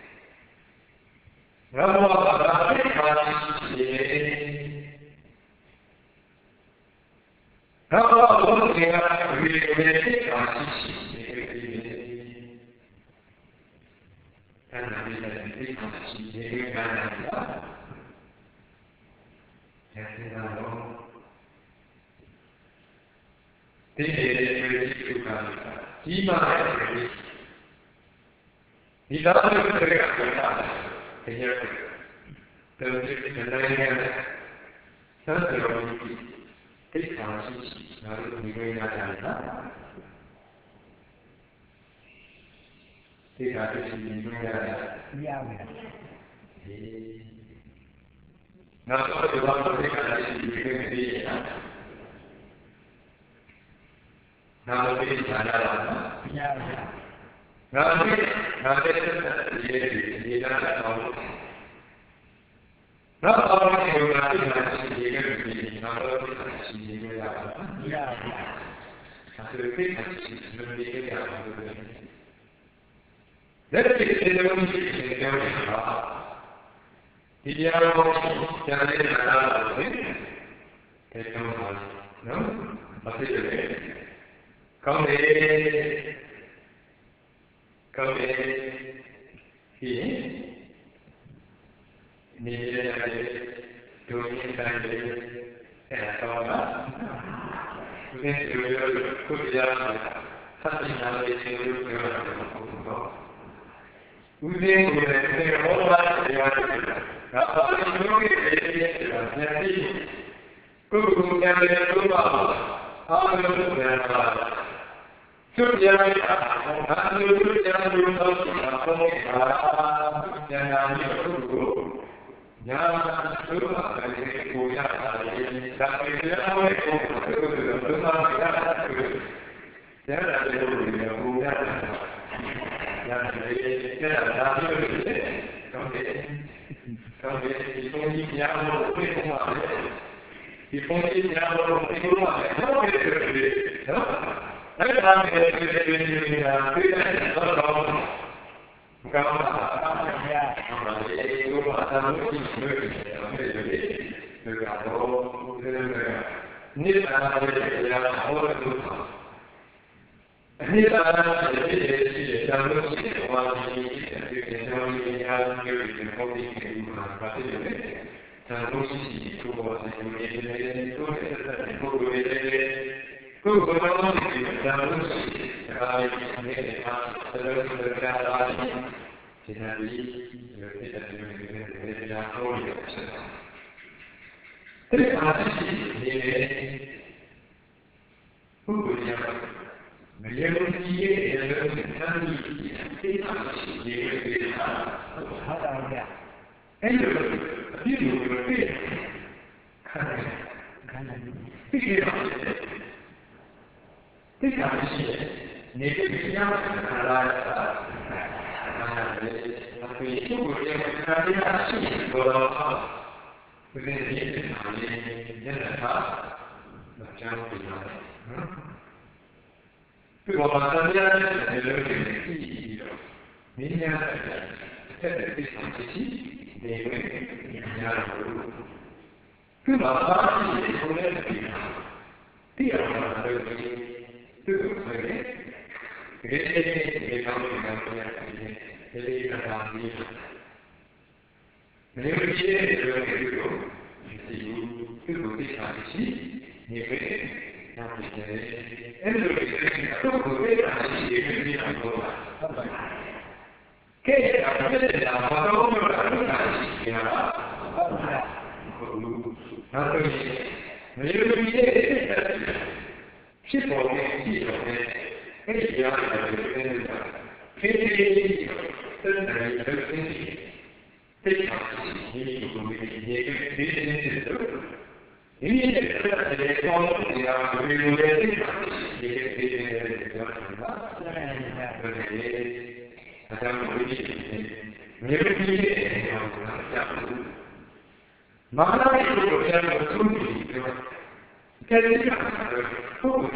ရမောဘာသာရှိတယ်ရမောဘာသာရှိတယ်ဝိဝေတိပါရှိတယ်အဲ့ဒါလေးလည်းသိချင်ရှိတယ်ကံလားကျေသာတော့ဒီနေ့ဒီကုက္ကကြီးမားတဲ့ဒီသာသနာ့ရဲ့ကံတာတရားတော်ဒီကနေ့နဲ့သံဃာတော်ကြီးတိတ်ခါရှိငါတို့ဒီလိုရတာလားဒီကတည်းကဒီလိုရတာမရဘူးနောက်တော့ဒီဘာလို့ဒီကတည်းကဒီလိုနေရတာနောက်တော့ဒီခြားရတာမရဘူးငါတဲ့ဒီလာတော့နောက်တော့ဒီကဒီကဒီနောက်တော့ဒီလိုရတာမရဘူးအဲ့ဒါသိတဲ့ဒီလိုရတာလက်တွေ့ဒီလိုမျိုးရှိနေကြတာဒီတရားတော်ကျန်တဲ့နာတော်ကိုတေချောပါနော်မသိတယ်ကောင်းတယ်ဒီနေရတဲ့ဒုညင်တိုင်းလေးအဲ့တော့ဒီလိုကိုကြရတာဆက်ပြီးနားလေးချင်းလို့ပြောတာပေါ့ဦးဇင်းကိုလည်းသေဘောလာတရားတွေငါအပြင်လုံးရဲ့အဲဒီနေတာဉာဏ်ရှိကိုယ်ကိုယ်ဉာဏ်နဲ့သုံးပါအားလုံးကိုဉာဏ်ပါသူဉာဏ်ရတာငါတို့ဉာဏ်ကိုသုံးတာဘုရားဉာဏ်နာမျိုးကိုညာသုဘလည်းကိုရတာလေဒါပေမဲ့လည်းကိုယ်ကိုသုံးပါရတာဉာဏ်လည်းကိုရတာရတယ်ကျန်တာမျိုးတွေကောင်းတယ်ဒီပုံကြီးညာလို့ပြေးမှာလေဒီပုံကြီးညာလို့ပြေးမှာလေဟုတ်ကဲ့နော်အဲ့ဒါနဲ့ဒီလိုပြေးနေတာပြေးတယ်တော့ကောင်းပါဗျာဒီလိုမှအမှန်ကိုသိလို့ရတယ်ဒီကတော့နေတာလည်းရာဟောလို့ဒီလိုရှိတယ်ကျန်လို့ရှိတယ်ဘာလို့ဒီလိုမျိုးညာမျိုးတွေပုံပြီးနေမှာပါတယ်လေကျန်လို့ရှိတယ်သူ့ဘောနေနေသူ့ရဲ့ပုံတွေကိုယ်ကတော့ဒီကျန်လို့ရှိတယ်အဲဒီနေတာဆက်လို့ကြတာဒီနာလီဒီလိုဖြစ်တဲ့ဒီလိုညာဟောလို့တဲ့အားရှိနေဘုရားမရေလို့ဒီရဲ့အဲ့လိုသံဃာကြီးသိတာရှိနေတာဟုတ်တာဗျာအဲ့လိုအပြည့်ကိုသိခန္ဓာသိရတယ်သိတာရှိနေတဲ့တရားခန္ဓာလာတာအဲ့ဒါကိုသူ့ကိုယ်ကခန္ဓာရှိတော့ဘယ်နည်းနဲ့ညနေခါမကြောက်ဘူးနော်ဒီဘောပါတရားနဲ့လည်းဒီလိုကြည့်တော့မင်းများတဲ့တဲ့ဒီစီနေနေညာလို့ဒီမှာပါရှိကိုလည်းဒီအမှန်တော့ဒီသူ့ကိုလည်းဒီကောင်းတဲ့ကောင်းတဲ့ဒီလေးကသာဒီ没有一些这个内容，就是这个非常细，你会让你的这个都不非常细，非常多吧。che la parola si può dire che si ha ma noi possiamo tutti che come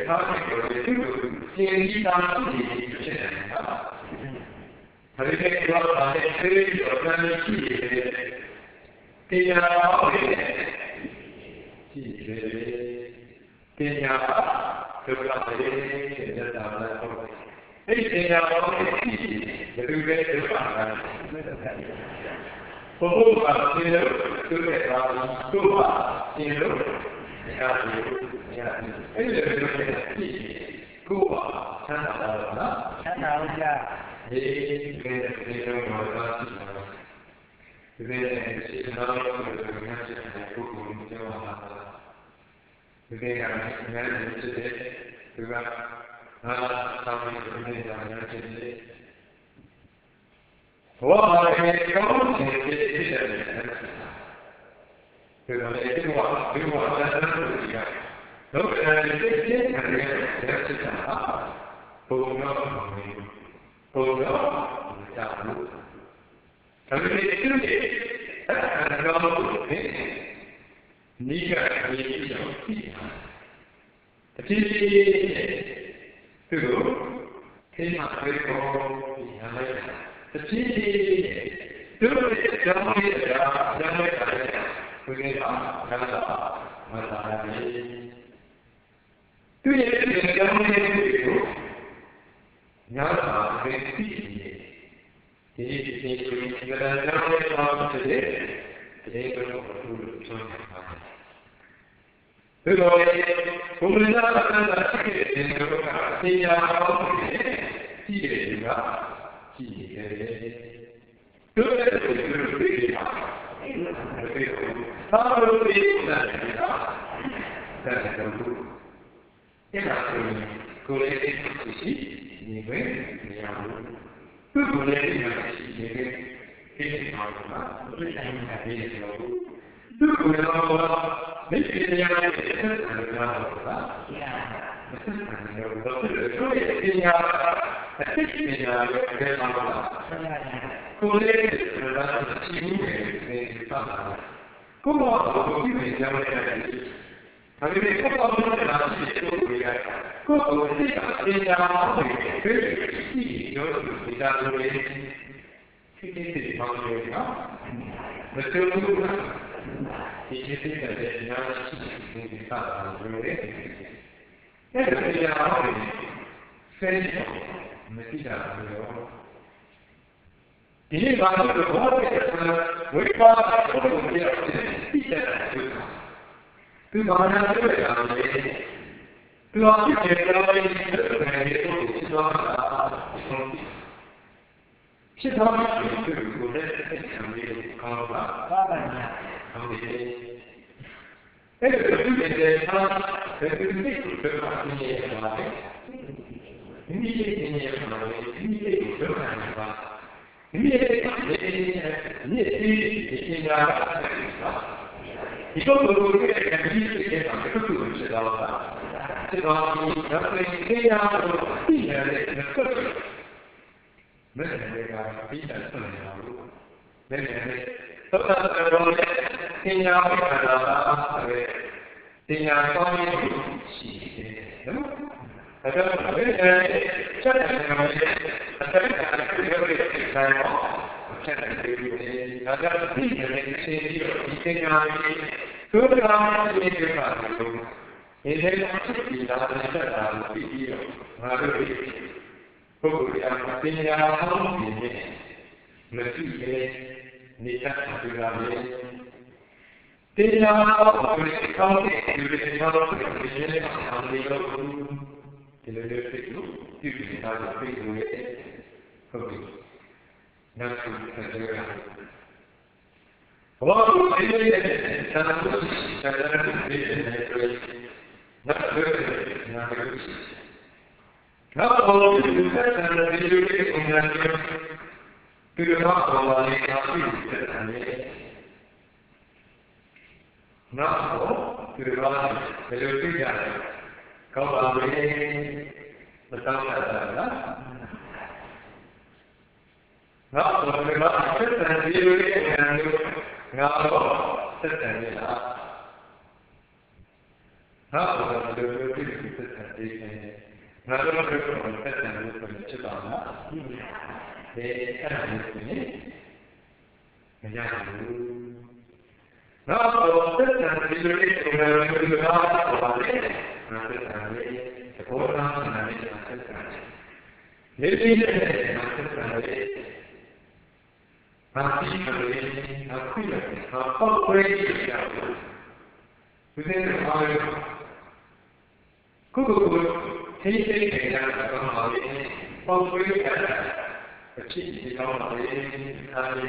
ထားတဲ့ကိုယ်ကိုသင်ကြီးသားဖြစ်နေဖြစ်နေတာ။ဒါပေမဲ့တော့ဒါနဲ့ဆေးပြီးတော့ပြန်ရှိနေတယ်။တရားဟောတယ်ရှိတယ်။တရားဒုက္ခတွေတဲ့တာလည်းဟုတ်တယ်။အဲ့ဒီတရားဟောတယ်ရှိတယ်။ဒီလိုပဲဒုက္ခကဘုရားကသင်လို့သူ့ရဲ့ဘာလို့သူ့ဟာသင်လို့ရတယ်အဲ့ဒီလိုဖြစ်ကိုယ်ကဆန္ဒလာလားဆန္ဒလာကြဒီကဲဒီလိုမှာသာရှိတယ်ဒီကဲဒီနာမည်ကိုငါချက်တဲ့ပုဂ္ဂိုလ်မျိုးမှာဒီကဲကငါလည်းဖြစ်တယ်ဒီကငါသာမန်ကိုနေတာငါချက်တယ်ဘောရယ်ကောင်းတယ်ဖြစ်တယ်ဒီလိုလေဒီမှာသာသနာ့ကိုကြည့်တော့အဲဒီစိတ်နဲ့တဲ့စိတ်ကပုံတော့ပုံတော့တာလို့ဒါပေမဲ့ဒီလိုလေအဲ့ဒါတော့နိဂါရီကြောင့်အတိအကျသူတို့ခေမပြေပေါ်ရမယ်အတိအကျသူတို့ရဲ့ကြောင်းရတာကြောင်းရတာဘုရားကသာမသာရည်သူရဲ့ကြောင်းရည်ကိုညာသာပဲသိနေဒီကြောင်းရည်ပါတဲ့ဒီကိုဘုရားဆုံးတာဒီလိုဘုရားကသာရှိတဲ့ဒီလိုကတရားဟောကြည့်ရတယ်ကကြည့်ရတယ်သူရဲ့ဒီလိုသိတာသာလို့ဒီနာတာဆက်တယ်သူအဲ့ဒါကိုလည်းရှိနေပဲနေရာလို့သူ့ကိုလည်းဒီမှာရှိနေတယ်ဒီမှာကဘယ်တိုင်းမှာနေလို့သူ့ကိုလည်းဒီနေရာနဲ့ဆက်တယ်လားဆက်တယ်လို့သူရဲ့ပညာအသိပညာရဲ့အကျဉ်းပါလားကိုယ်လေးကရှိနေတယ်ပါလားကိုယ်ကတော့ဒီလိုကြောင်းရတယ်ဒါပေမဲ့ကိုယ်ကတော့လာရှိတယ်ကိုယ်ကကိုယ်ကိုသိတာပညာဟုတ်တယ်ဒီလိုဒီတာလို့ဖြစ်နေတဲ့ပေါင်းလို့နော်မတူဘူးလားဒီဖြစ်တဲ့ညာရှိတဲ့ပါလားလို့လေအဲ့ဒါပညာဟုတ်တယ်ဆယ်မသိတာလို့ဒီနေ့ဘာလို့ဘောရတဲ့ဝိပါဒကိုဘုရားသိတဲ့သူဘာနာလို့လဲသူအဖြစ်ကျေတော်ရင်းတဲ့ကိုသိသွားတာဖြစ်သွားတဲ့ကိုလည်းသိချင်တယ်ကောင်းပါပါပါညာဟုတ်တယ်အဲ့ဒါသူတဲ့ဟာသူသိကိုပြောတာနေရတယ်ဒီနေ့နေရာမှာဒီနေ့ကိုပြောတာပါဒီနေ့ဒီပညာဒီလိုလိုရဲ့ကံကြီးရဲ့ကံတစ်ခုကိုဖြစ်တော့တာဒီတော့ဒါပေမဲ့တရားကိုသိရတဲ့ကုတ်မဲ့တယ်ကပြီးတယ်ဆိုနေတော့မဲ့တယ်သောတာတော်ရဲ့ပညာဝိပဿနာပဲပညာကောင်းရင်ရှိတယ်နော်ဒါကြောင့်ဘယ်နဲ့ချက်တယ်မှာအသက်တာကိုပြောရတဲ့ဆိုင်မှာချက်တယ်ဒီဒါကြောင့်ဒီနေ့အချိန်ကြီးတော့ဒီပညာရေးသို့တော်ရေးရပါလို့ဒီထဲမှာဒီလာတဲ့ချက်တာကိုပြီးတော့ငါတို့ဒီပုဂ္ဂိုလ်အပညာဟောင်းနေတယ်မသိရဲ့နေတာပြရမယ်တရားဟောင်းကိုကောင်းတဲ့ဒီလိုတရားတော်ကိုဒီနေ့မှအောင်လို့ဒီလိုလေးသိလို့ဒီလိုသားကိုသိလို့ဟုတ်ပြီနောက်ဆုံးဆက်ကြရအောင်ဘာလို့ဒီလိုလဲသာသနာ့ကိုသာသနာ့ကိုသိနေတယ်ဆိုရင်နောက်ဆုံးနောက်ဆုံးနောက်ဆုံးဒီသက်တာဒီလိုလေးကိုငါတို့ဒီလိုတော့ဘာလဲနောက်ပြီးသက်တာလေနောက်ဆုံးဒီလိုတော့ဘယ်လိုသိကြလဲကောင်းပါလေမတောင်းရတာလားငါတို့ကဆက်ဆံဒီလိုလေးငါတို့ငါတော့ဆက်ဆံနေလားငါတို့ကဒီလိုလေးဆက်ဆံနေတယ် 나도 그렇게 못했다는 걸 치다가 내 사람이 그냥 나도 뜻한 일을 생각하는 거가 나한테 사람이 보다 사람이 나한테 사람이 내 일에 나한테 사람이 나한테 나한테 나한테 그대는 마음을 그거 세계에 대한 마음이 뻔뻔히 하자. 역시 이 마음이 사람이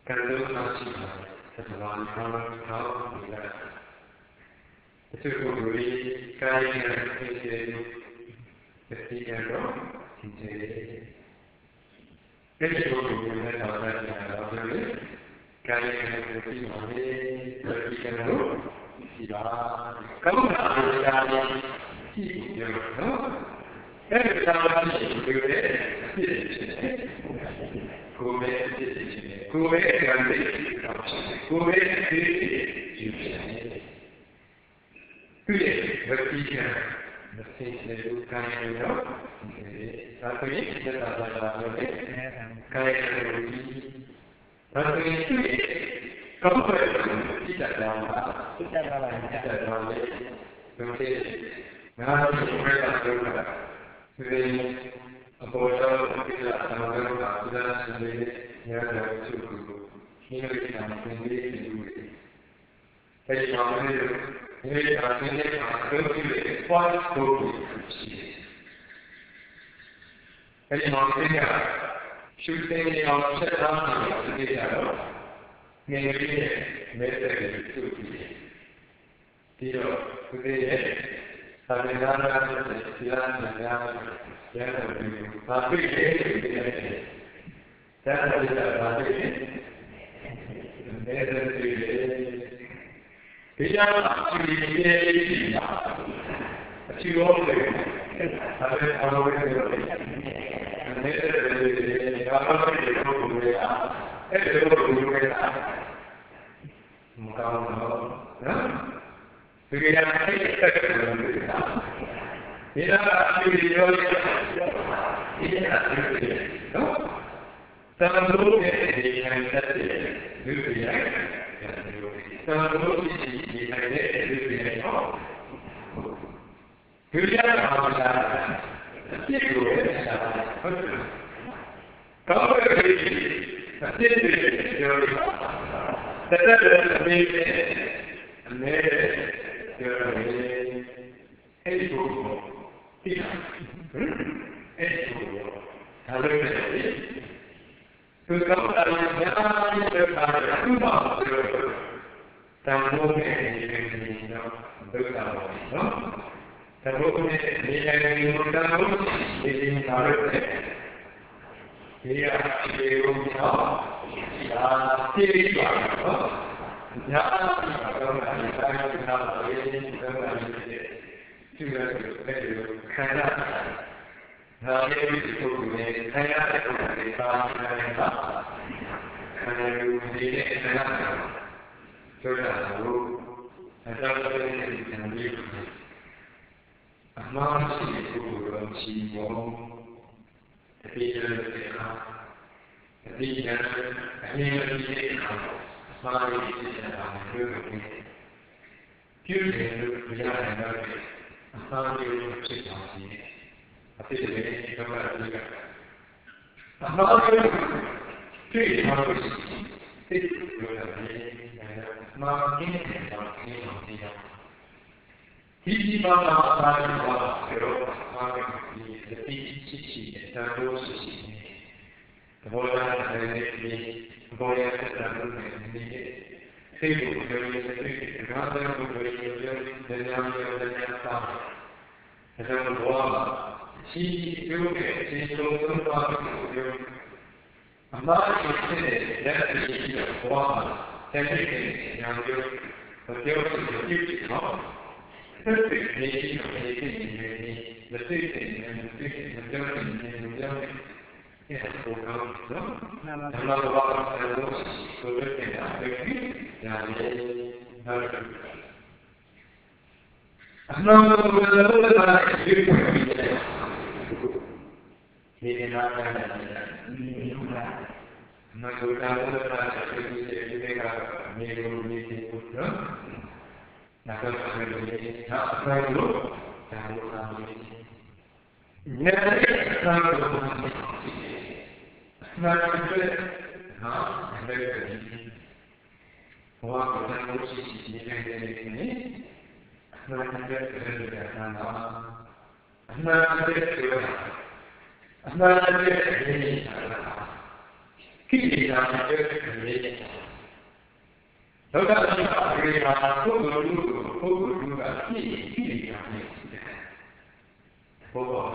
Kandung masih setelah tahun tidak cukup beri kain yang itu ketika roh jadi cukup beri orang yang orang kain yang itu mami ketika roh siapa kamu tak ada yang sama itu come grande come quindi pratica la senza educare tanto che c'è la tanto che come si tratta perché non si appoggio la sanità sulla nella sul fino a che siamo quindi e diciamo che la quindi poi e diciamo che shooting on c'è nelle mettere tutti Dio così Sabenara Silan ma qui ci vuole ကိလေသာတွေရဲ့လောကကြီးမှာအရေးမှာပုဂ္ဂိုလ်လူကကိလေသာနဲ့ရှိတယ်ဘုရား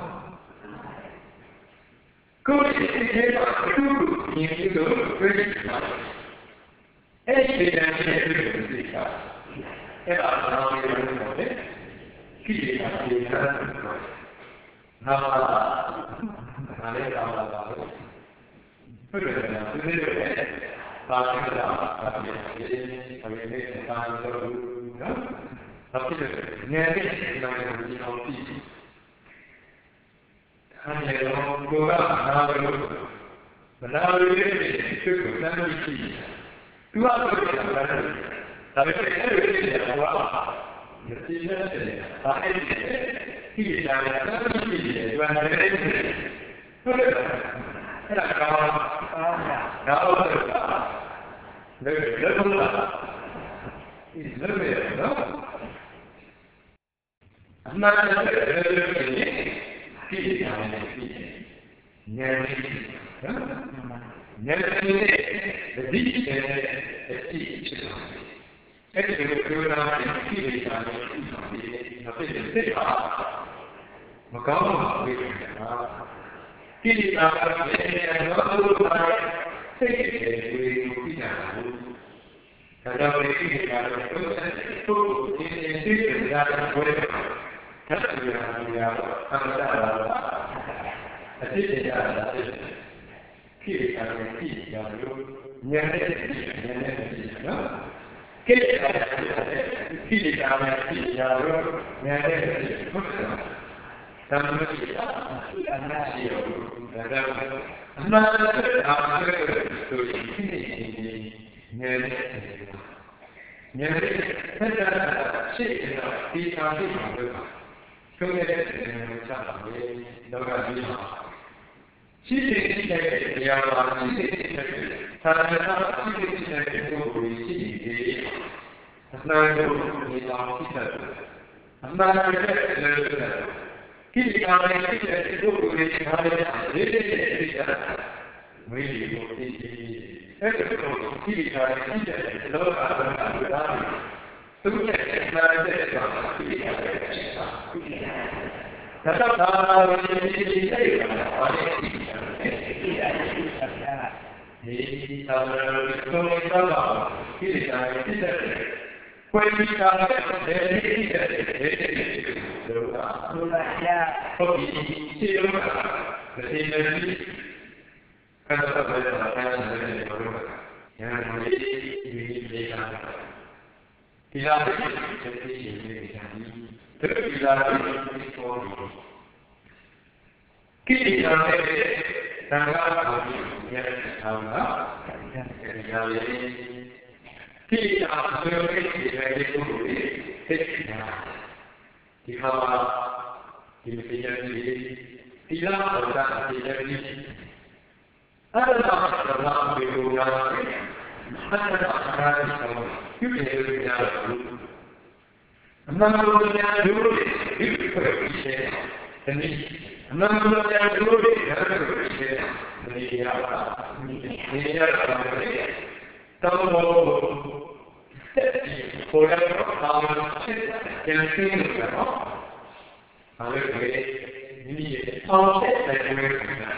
ကိုယ်ရဲ့စိတ်ကသူ့ကိုမြင်ပြီးတော့ပြည့်စုံတယ်အဲ့ဒီတည်းနဲ့ပြည့်စုံစိတ်ကအဲ့ဒါကြောင့်လည်းကိလေသာတွေနာမလည်းကောင်းလာပါလို့ဘုရားကသူတွေပါဠိတော်အပြင်အမေနဲ့တာတော်နော်ဘာဖြစ်လဲနည်းနည်းဒီလိုမျိုးဒီအောင်ပြီးအဲ့ဒီတော့ကိုကနာလို့မနာလို့လေသူ့ကိုစမ်းလို့ရှိသူကဆိုတယ်ဒါပေမဲ့အဲ့ဒီလေဘာယတိနဲ့ဒါအဲ့ဒီဒီလာတယ်စမ်းလို့ရှိတယ်ဒီမှာလည်းဟုတ်တယ်အဲ့ဒါကောင်းတာဟုတ်တယ်လက်လာဒီလက်ရနော်အမှန်တရားဒီနေနေနော်ကိလေသာတွေအတိဖြစ်တယ်အဲ့ဒီလိုပြောတာကိလေသာတွေမဖြစ်တဲ့စိတ်ဟာမကောင်းဘူးကိလေသာတွေစိတ်တွေပြီးတာဘူးဒါကြောင့်ဒီကိစ္စကိုဒီစိတ်တွေကဘယ်လိုဆက်ပြီးရအောင်အမှန်တရားအတိတ်တရားကိစ္စကိုပြီးရလို့ဉာဏ်နဲ့နော်ကိစ္စကိစ္စနဲ့ပြီးရလို့ဉာဏ်နဲ့ဟုတ်တယ်တမ်းမရှိအနာရှိရောဒါကြောင့်အမှန်တရားဆိုရင်ဒီနေ့ဉာဏ်ဆက်တာရှိတယ်ဒီသာရှိမှာပဲဆိုရတဲ့ချတာပဲလောကကြီးမှာရှိတဲ့တရားပါရှိတဲ့သာသနာရှိတဲ့ပုဂ္ဂိုလ်ရှိတယ်အမှန်ကိုဒီလောက်ရှိတယ်အမှန်ရဲ့ကိလေသာတွေရှိတဲ့ပုဂ္ဂိုလ်တွေဟာလည်းဒီမွေးလီကိုသိအဲ့ဒါကိုကိလေသာတွေရှိတဲ့လောကမှာဒါသူ့ရဲ့နာတဲ့ကိလေသာတွေရှိတာဒါတော့ဒါဝင်ဒီစိတ်ကဘာလဲဒီသာရကိုယ်ကတော့ကိလေသာတွေရှိတဲ့ခွင့်ပြုတာလည်းရှိတယ်လို့ကဟုတ်ပြီရှိလို့ကဒီနေ့ကတော့ဘယ်လိုလဲဆိုတော့ညာနေဒီကဒီလာတဲ့ချက်ကြီးတွေကြာပြီဒီလာတဲ့ပေါ်ကိလေသာတွေသံဃာတော်ကြီးရဲ့ဆောင်းတာကြာပြီကိလေသာတွေရဲ့ကိုသိတာဒီဟာဒီစိတ်ရည်ဒီလာတော့တာဒီရည်အဲ့ဒါကတော့ဘယ်လိုလဲအဲ့ဒါကတော့ပြုနေရတာအမှန်တရားတို့ဒီလိုဖြစ်တယ်ဒီနေ့အမှန်တရားတို့ဒီလိုဖြစ်တယ်ဒီရပါဒီရပါတော့ပေါ်ရတော့အာမဖြစ်တယ်ကျင်းနေတာနော်အဲ့ဒါဒီအောက်တဲ့တယ်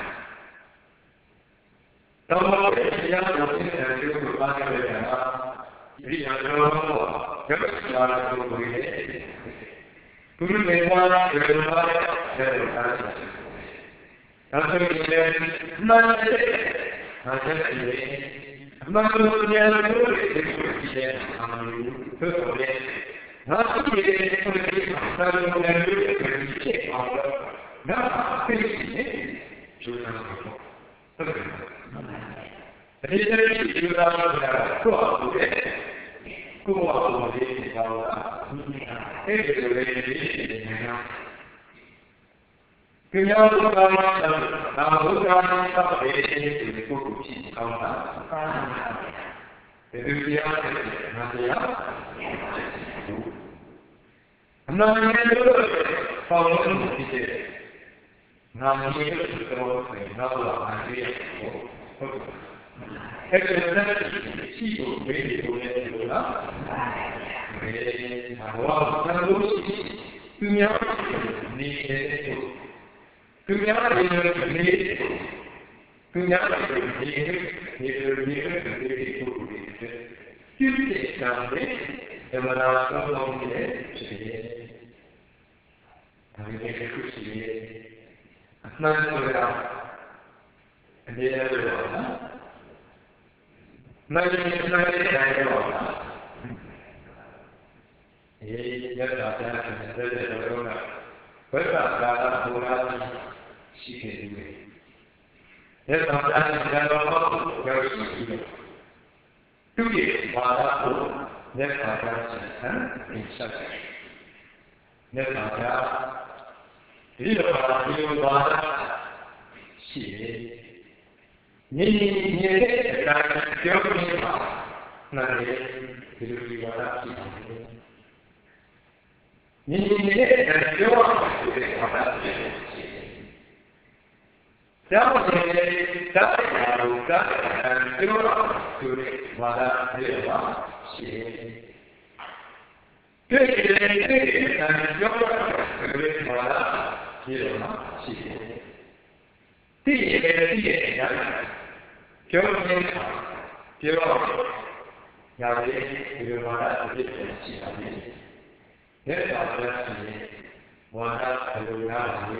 တော့တရားတော်ကိုသိတဲ့ဘာသာတွေကဒီအရောဘယ်လိုလာလို့ဒီသူတို့နေပါလားဘယ်လိုလဲတဲ့အခါဒါဆိုရင်မှန်တယ်ဟာတဲ့အမှန်ကိုဉာဏ်လို့သိရှိတဲ့အမှန်ကိုသိတယ်ငါသိတဲ့ကိုယ်ကိုသာလို့ဉာဏ်လို့သိချက်အောင်ငါသိတယ်ကျိုးစားတော့ဟုတ်တယ်ဒီလိုယူတာကကိုယ့်အကူရဲ့ကိုယ့်အကူလေးပြောတာအဲ့ဒီလိုလေးနေတာကြောင့်ဘာမှမနာဘုရားနာတော့ဒီကိုယ်ကိုကြည့်အောင်တာဒီတရားနဲ့ငါတရားအမှန်တကယ်လို့ပေါလို့ဖြစ်တယ်ငါမင်းတို့တော့ငါ့ဘာအရေးဟုတ်အဲ့ဒါနဲ့ရှိကိုမေးလို့လည်းလို့လားမေးဘာလို့သူများနေတယ်သူများနေတယ်သူများနေတယ်ဒီလိုဒီလိုပြုတဲ့ကံနဲ့အမှန်တရားကောင်းတဲ့ဖြစ်တယ်ဒါပေမဲ့ခုရှိရဲ့အမှန်တရားအမြဲတမ်းလို့နော်မင်းတို့နိုင်တယ်တော့ရတာတဲ့တော့ဘယ်ကကာလဘူရာရှိခဲ့တယ်ရတာတဲ့တော့ဘယ်ရှိတယ်သူရဲ့ဘာသာကိုလက်ခံထားခြင်းဟမ်ဒီဆက်လက်ခံထားဒီလိုဘာသာရှိတယ်ညီတဲ့အတိုင်းပြောနေတာနားလေဒီလိုဒီဘာသာရှိတယ်ညီတဲ့အတိုင်းပြောတဲ့ဘာသာရှိတယ်ကျောင်းရဲ့တားရာလို့ကပြောဆိုတဲ့ဘာသာတွေပါရှိတယ်တဲ့ပြောတဲ့ဘာသာရှိတယ်သိရဲ့ပြောရင်ပြောညာလေးဒီလိုပါအဖြစ်ရှိပါတယ်။ဒါကြောင့်လည်းဝါဒအလိုလားဒီ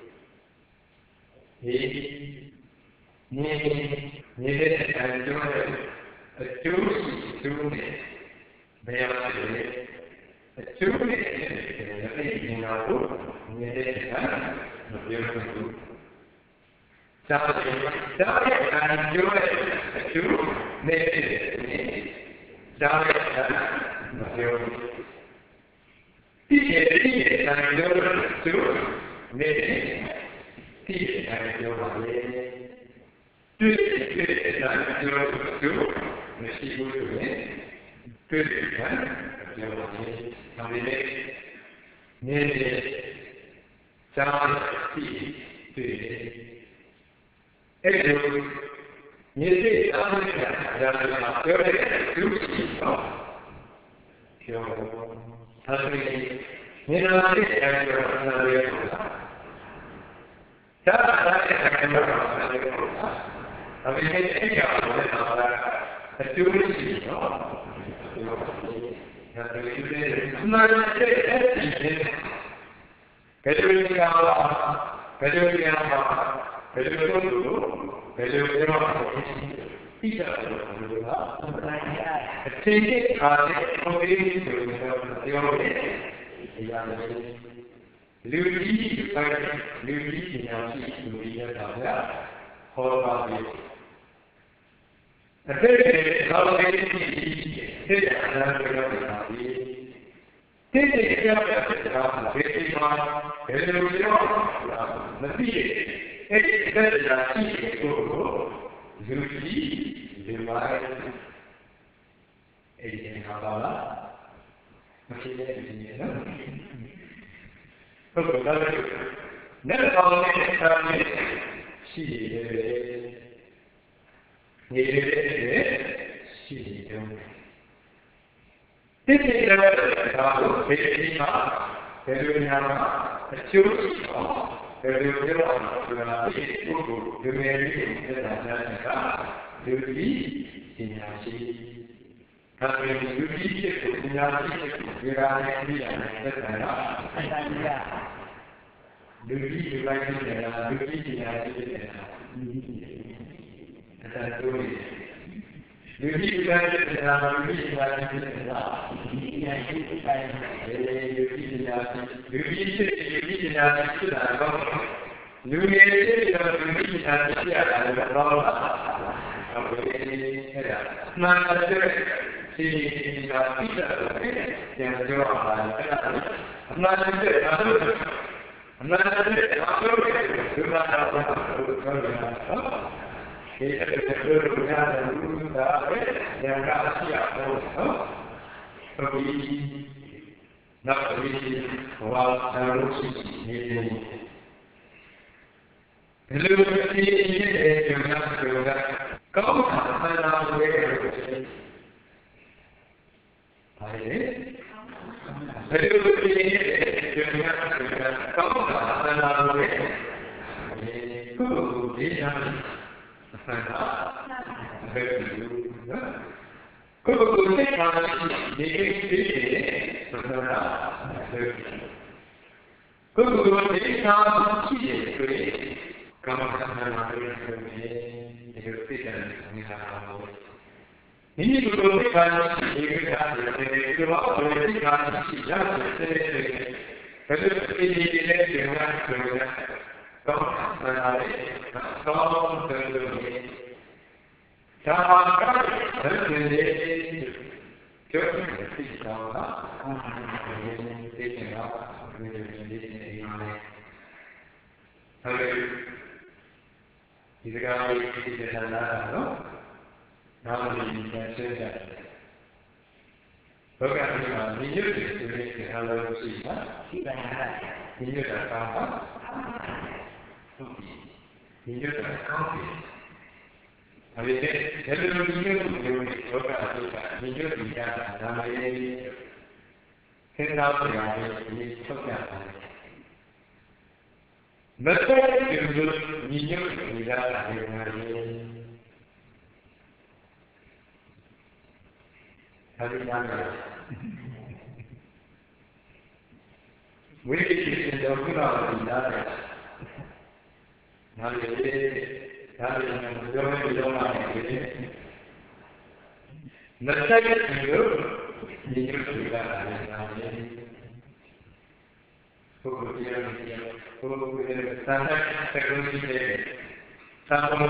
နေတဲ့အကျိုးအကျိုးရှိသူနဲ့ဘယ်မှာလဲအကျိုးနဲ့ဒီနာကိုနေတဲ့ကမပြောဘူး။ဒါရဲ့အကျိုးနေတဲ့ဒါရဲ့မပြောဘူး။ဒီရဲ့အကျိုးနေတဲ့ဒီရဲ့ပြောပါလေ။ဒီရဲ့ပြောမရှိဘူးလေ။ဒီရဲ့ပြောပါလေ။ဒါပေမဲ့နေတဲ့ဒါဒီအဲ့ဒီမြေတိအားဖြင့်ဒါလည်းပြောတဲ့သူရှိတော့ပြောဒါဆိုရင်မြေနာတိအဲ့ဒီတော့နားရရတာဒါလည်းအဲ့ဒီတော့နားရရတာအမေအဲ့ဒီကတော့အကျိုးရှိတော့ဒါလည်းနားရတဲ့အဲ့ဒီဘယ်လိုလဲဘယ်လိုလဲဘယ်လိုပြောတိကျတယ်လို့ဟာအသိအားဖြင့်ပုံရင်းဆိုတော့ပြောတယ်အရာလူကြီးပိုင်းလူကြီးညာရှိလူကြီးရတာကဟောပါပြီအသိအားဖြင့်သိတဲ့အရာတွေတော့ပါပြီသိတဲ့အရာတွေကဘယ်မှာဘယ်လိုပြောမသိအဲ့ဒီတရားရှိကိုလူကြီးဒီမှာအဲ့ဒီဟာပါလားမရှိတဲ့ဒီနေ့နော်ဟုတ်ကဲ့ဒါလည်းနဲ့ကောင်းတဲ့ဆရာကြီးရှိတယ်နေရတဲ့ရှိတယ်တိတိကျကျဒါကိုဘယ်ဒီမှာဘယ်လိုညာမှာအကျိုးရှိအောင်ဘယ်လိုပြောအောင်ဆိုတာဒီပုဂ္ဂိုလ်ဒီမေရီတဲ့တာကလူကြီးပညာရှိဒါပေမဲ့လူကြီးရဲ့ပညာရှိဒီရာနဲ့ပြည်ရတယ်တဲ့တာလူကြီးဒီလိုက်နေတာလူကြီးပညာရှိတဲ့တာလူကြီးအဲ့ဒါတို့လူကြီးကလည်းဒါမှလူကြီးကလည်းဒါဒီညာရှိတိုင်းလူကြီးညာလူကြီးညာဖြစ်တာတော့လူငယ်တွေကတော့လူကြီးညာဖြစ်ရတာလည်းတော့ဟုတ်ကဲ့အဲ့ဒါမှန်တယ်ဒီညာဖြစ်တာပြန်ပြောပါမယ်အဲ့ဒါမှန်တယ်အမှန်တယ်အမှန်တယ်ဒီမှာတော့ဒီလိုများလူသားပဲဉာဏ်ကရှိရတော့ဟုတ်ပြီနောက်ပြီးဘာသာလို့ရှိနေတယ်ဘယ်လိုဖြစ်နေလဲကျွန်တော်ကကောင်းတာ bel vedere che mi ha cosa la e così così fanno dei così fanno chi come quindi tutto che fanno si cambia, perché trovo che si cambia, si già per quindi legge una cosa, come per dormire. Per vedere che si sta allora, i regali che si andare, no? Non mi piace perché prima migliore che allora così, migliore la capa, migliore la copia. Avete quello migliore di casa, la magari che l'altro mi toccava. Ma sai che il migliore di casa è una voi che siete ancora a guidare, ma vedete, non domani, ma sai che io mi devo guidare, poco dire, tanta così che stanno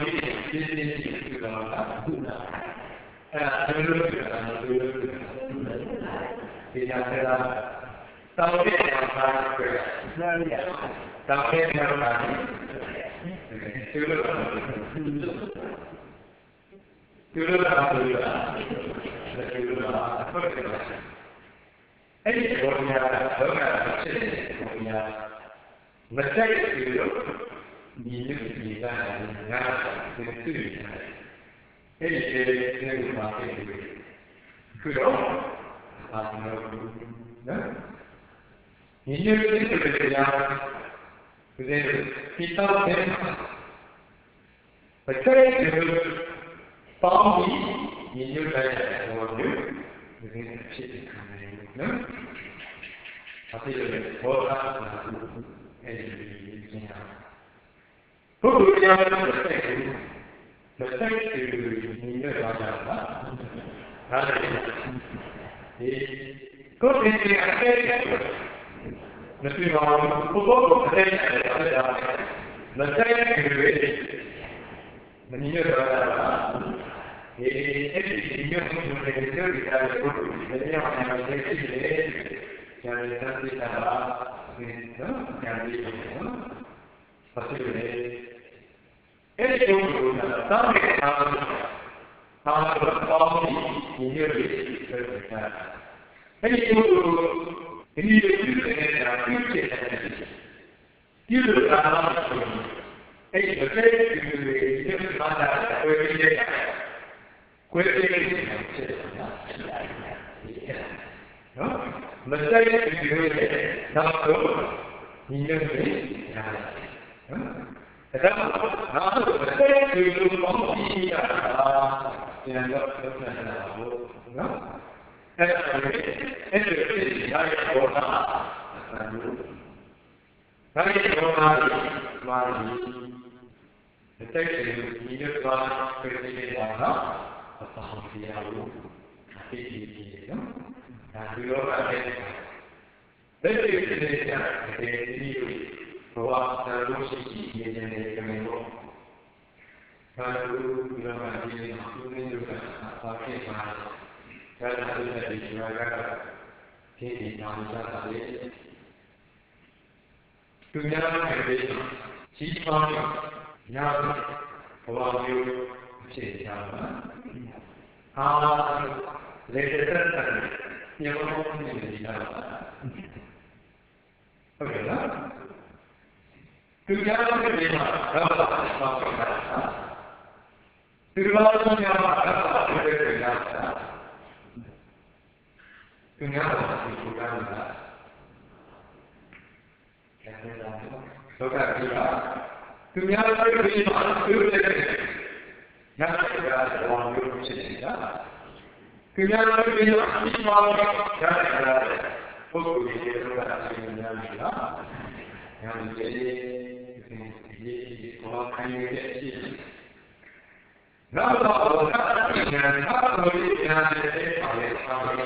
ဒုက္ခကြီးကသူများတို့ဒီမှာသူတို့လည်းညတ်ကြတာဘောမျိုးဖြစ်နေတာသူများတို့ဒီမှာဒီမှာညတ်ကြတာပုဂ္ဂိုလ်ကြီးတွေကလည်းများပြီလားညတ်ကြတယ်ဒီဘောခိုင်းရတဲ့ရှိနောက်တော့ဘာသာဉာဏ်သာလို့ဉာဏ်နဲ့ပါလေပါလေ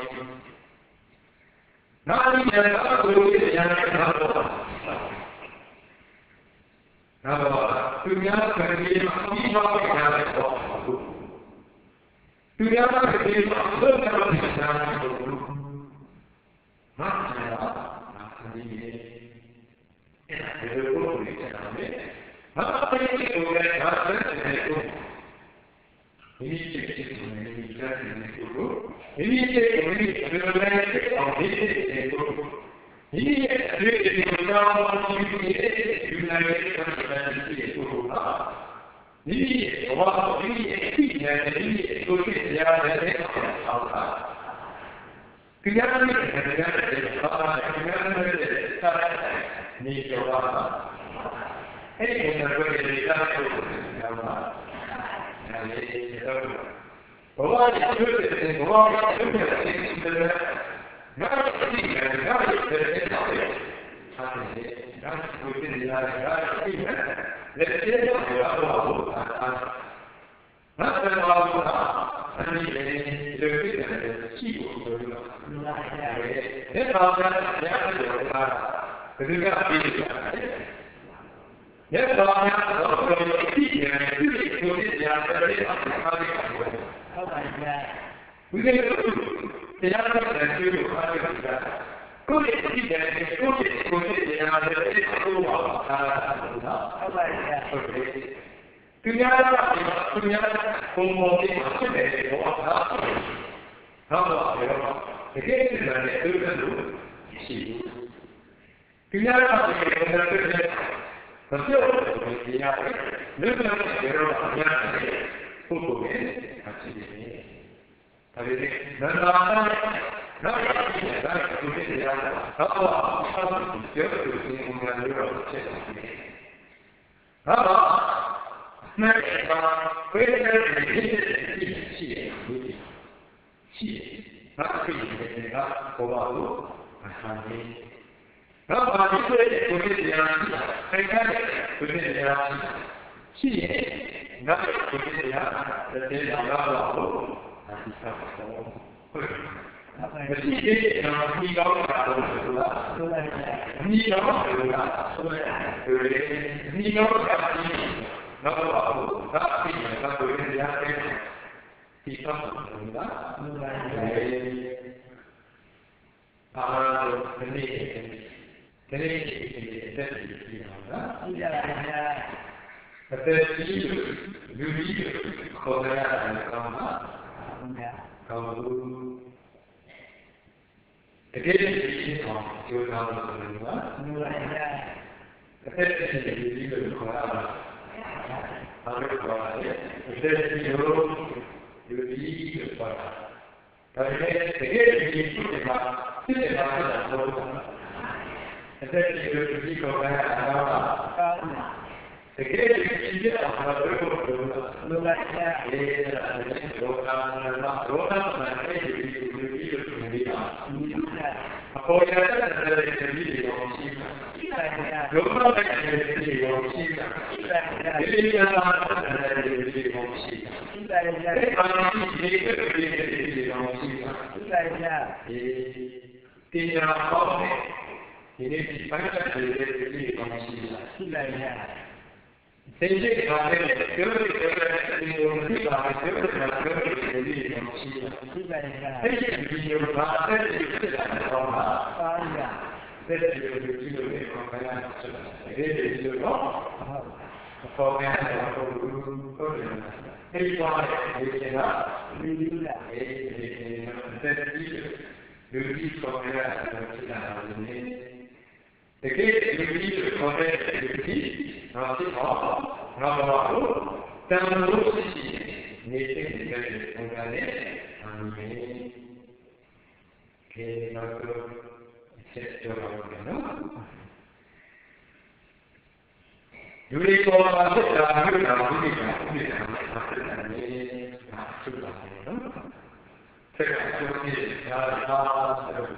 နာမည်နဲ့သာလို့ဉာဏ်နဲ့သာလို့နောက်တော့သူများကလေးမှာဒီမှာဉာဏ်နဲ့ပေါ့သူများကလေးမှာဘယ်လိုလဲဉာဏ်နဲ့ပေါ့နာမည်ကနာမည်နဲ့အဲ့ဒါကိုပြောနေတာလေဘာပဲဒီလိုလဲဘာပဲဒီလိုဒီကိစ္စကိုလည်းဒီကြားနေတယ်ကိုဒီကိစ္စကိုလည်းဘယ်လိုလဲအောင်ဒီကိစ္စကိုဒီရဲ့အရေးကြီးတာကိုဒီယူနိုင်တဲ့အခါကျတော့ဒီဘာဒီအဖြစ်နဲ့ဒီကိုသိရတဲ့အောက်ကဒီရတဲ့ဘာသာဒီရတဲ့စာနေကြောအဲ့ဒီကိုတော့ဒီစာကိုရောက်ပါဘဝရဲ့အကျိုးတွေဘဝရဲ့အကျိုးတွေငါတို့သိတယ်ငါတို့သိတယ်ဟာတယ်ဒါကိုသိနေရတယ်ငါတို့သိတယ်လက်ကျဲတော့ဘာလို့ငါတို့ဘာလို့အဲ့ဒီလေဒီလိုသိတယ်ရှိဖို့ဆိုတော့အဲ့ဒါကလည်းတရားတော်ကဘယ်လိုကပြီးလဲရသော်များတော့ဒီနေရာဒီကိုဒီနေရာတွေအမှားတွေဟုတ်ပါရဲ့ဘုရားတရားတော်နဲ့ဒီလိုအားရတာကိုယ်ဒီနေရာကိုဒီနေရာတွေကိုဟောတာဟုတ်ပါရဲ့ဟုတ်ကဲ့သူများကသူများဘုံဘုံလေးဖြစ်တယ်ဟောတာဟုတ်ပါရဲ့တကယ်တည်းလည်းသူတို့လိုရှိသူများကဒီနေရာတွေမပြောဘူးဒီရမယ်လူတွေရောအများကြီးပုဂ္ဂိုလ်ရဲ့အဖြစ်တွေဒါပေမဲ့နန္ဒာနောက်ဒီကသူတွေရတော့ဆောက်ပြောသူစီမံလို့ဖြစ်တယ်ဟာနဲ့ပါဝိရဒ်ရှိတယ်ရှိဘာဖြစ်လဲကဘောပါလို့အဆန်းနေတော့ဘာဖြစ်လဲကိုယ်ကြီးတရားဆိုင်ကကိုယ်ကြီးတရားရှိရင်ငါကိုယ်ကြီးတရားတဲ့တရားတော့အဖြစ်ဆောင်ဟုတ်မရှိသေးတော့ဒီကောင်းတာလို့ဆိုတာဒီကောင်းတာဆိုတာဒီကောင်းတာဒီတော့ဘာဖြစ်လဲကိုယ်ကြီးတရားတဲ့ဒီကောင်းတာအာဒီနေ့ဒီနေ့တက်ပြီးတော့ဟုတ်ကြပါဗျာအသက်ကြီးလူကြီးခေါ်ရတာကောင်းပါဟုတ်ဗျာကောင်းလို့တကယ်တည်းဒီအောင်ကျိုးသားလို့ဆိုလို့ပါဟုတ်ပါဗျာအသက်ကြီးလူကြီးကိုခေါ်ရတာဟုတ်ကဲ့ပါအသက်ကြီးလူကြီးကိုခေါ်တာဒါပေမဲ့တကယ်တည်းဒီမှာသိတယ်မှာတော့အဲ့ဒီလိုဒီကောကအားတကယ်ကြီးတဲ့အခါတော့ဘယ်လိုလုပ်လဲအဲ့ဒါတော့ကာမနာတော့အဲ့ဒီလိုနေတာအပေါ်ရတဲ့ဒီလိုရှိမှာဒုက္ခတဲ့ဒီလိုရှိမှာဒီလိုရတာဒီလိုရှိမှာအဲ့ဒါဒီလိုရှိမှာဒီတရားဟောဒီနေ့ဒီပိုင်းတဲ့ဒီလိုရှိမှာသင်္ကြန်ကလည်းပြောရတဲ့ဒီလိုမရှိပါဘူးပြောရတဲ့ပြောရတဲ့ဒီလိုမရှိပါဘူးအဲဒီဒီလိုပါတဲ့ဒီဖြစ်တာတော့ပါရတဲ့ဒီလိုဒီလိုလေးကိုခဏဆက်ဒီလိုတော့ဟုတ်ကဲ့ဟုတ်တယ်အဲဒီပါဒီကဒီလိုလားအဲဒီလူကြီးကိုရတာဖြစ်တာလည်းတကယ်လူကြီးကိုခေါ်တဲ့လူကြီးနောက်ဖြစ်တော့နောက်တော့တန်လို့ရှိနေတဲ့ပုံစံနဲ့အမှန်ကေနောက်တော့ဆက်တော့နော်လူတွေပေါ်မှာဖြစ်တာမျိုးတာဒီကဥပဒေမှာဖြစ်တယ်လေ။ဖြစ်တာနော်။ဆက်ကအကျိုးကြီးဒါဆိုတော့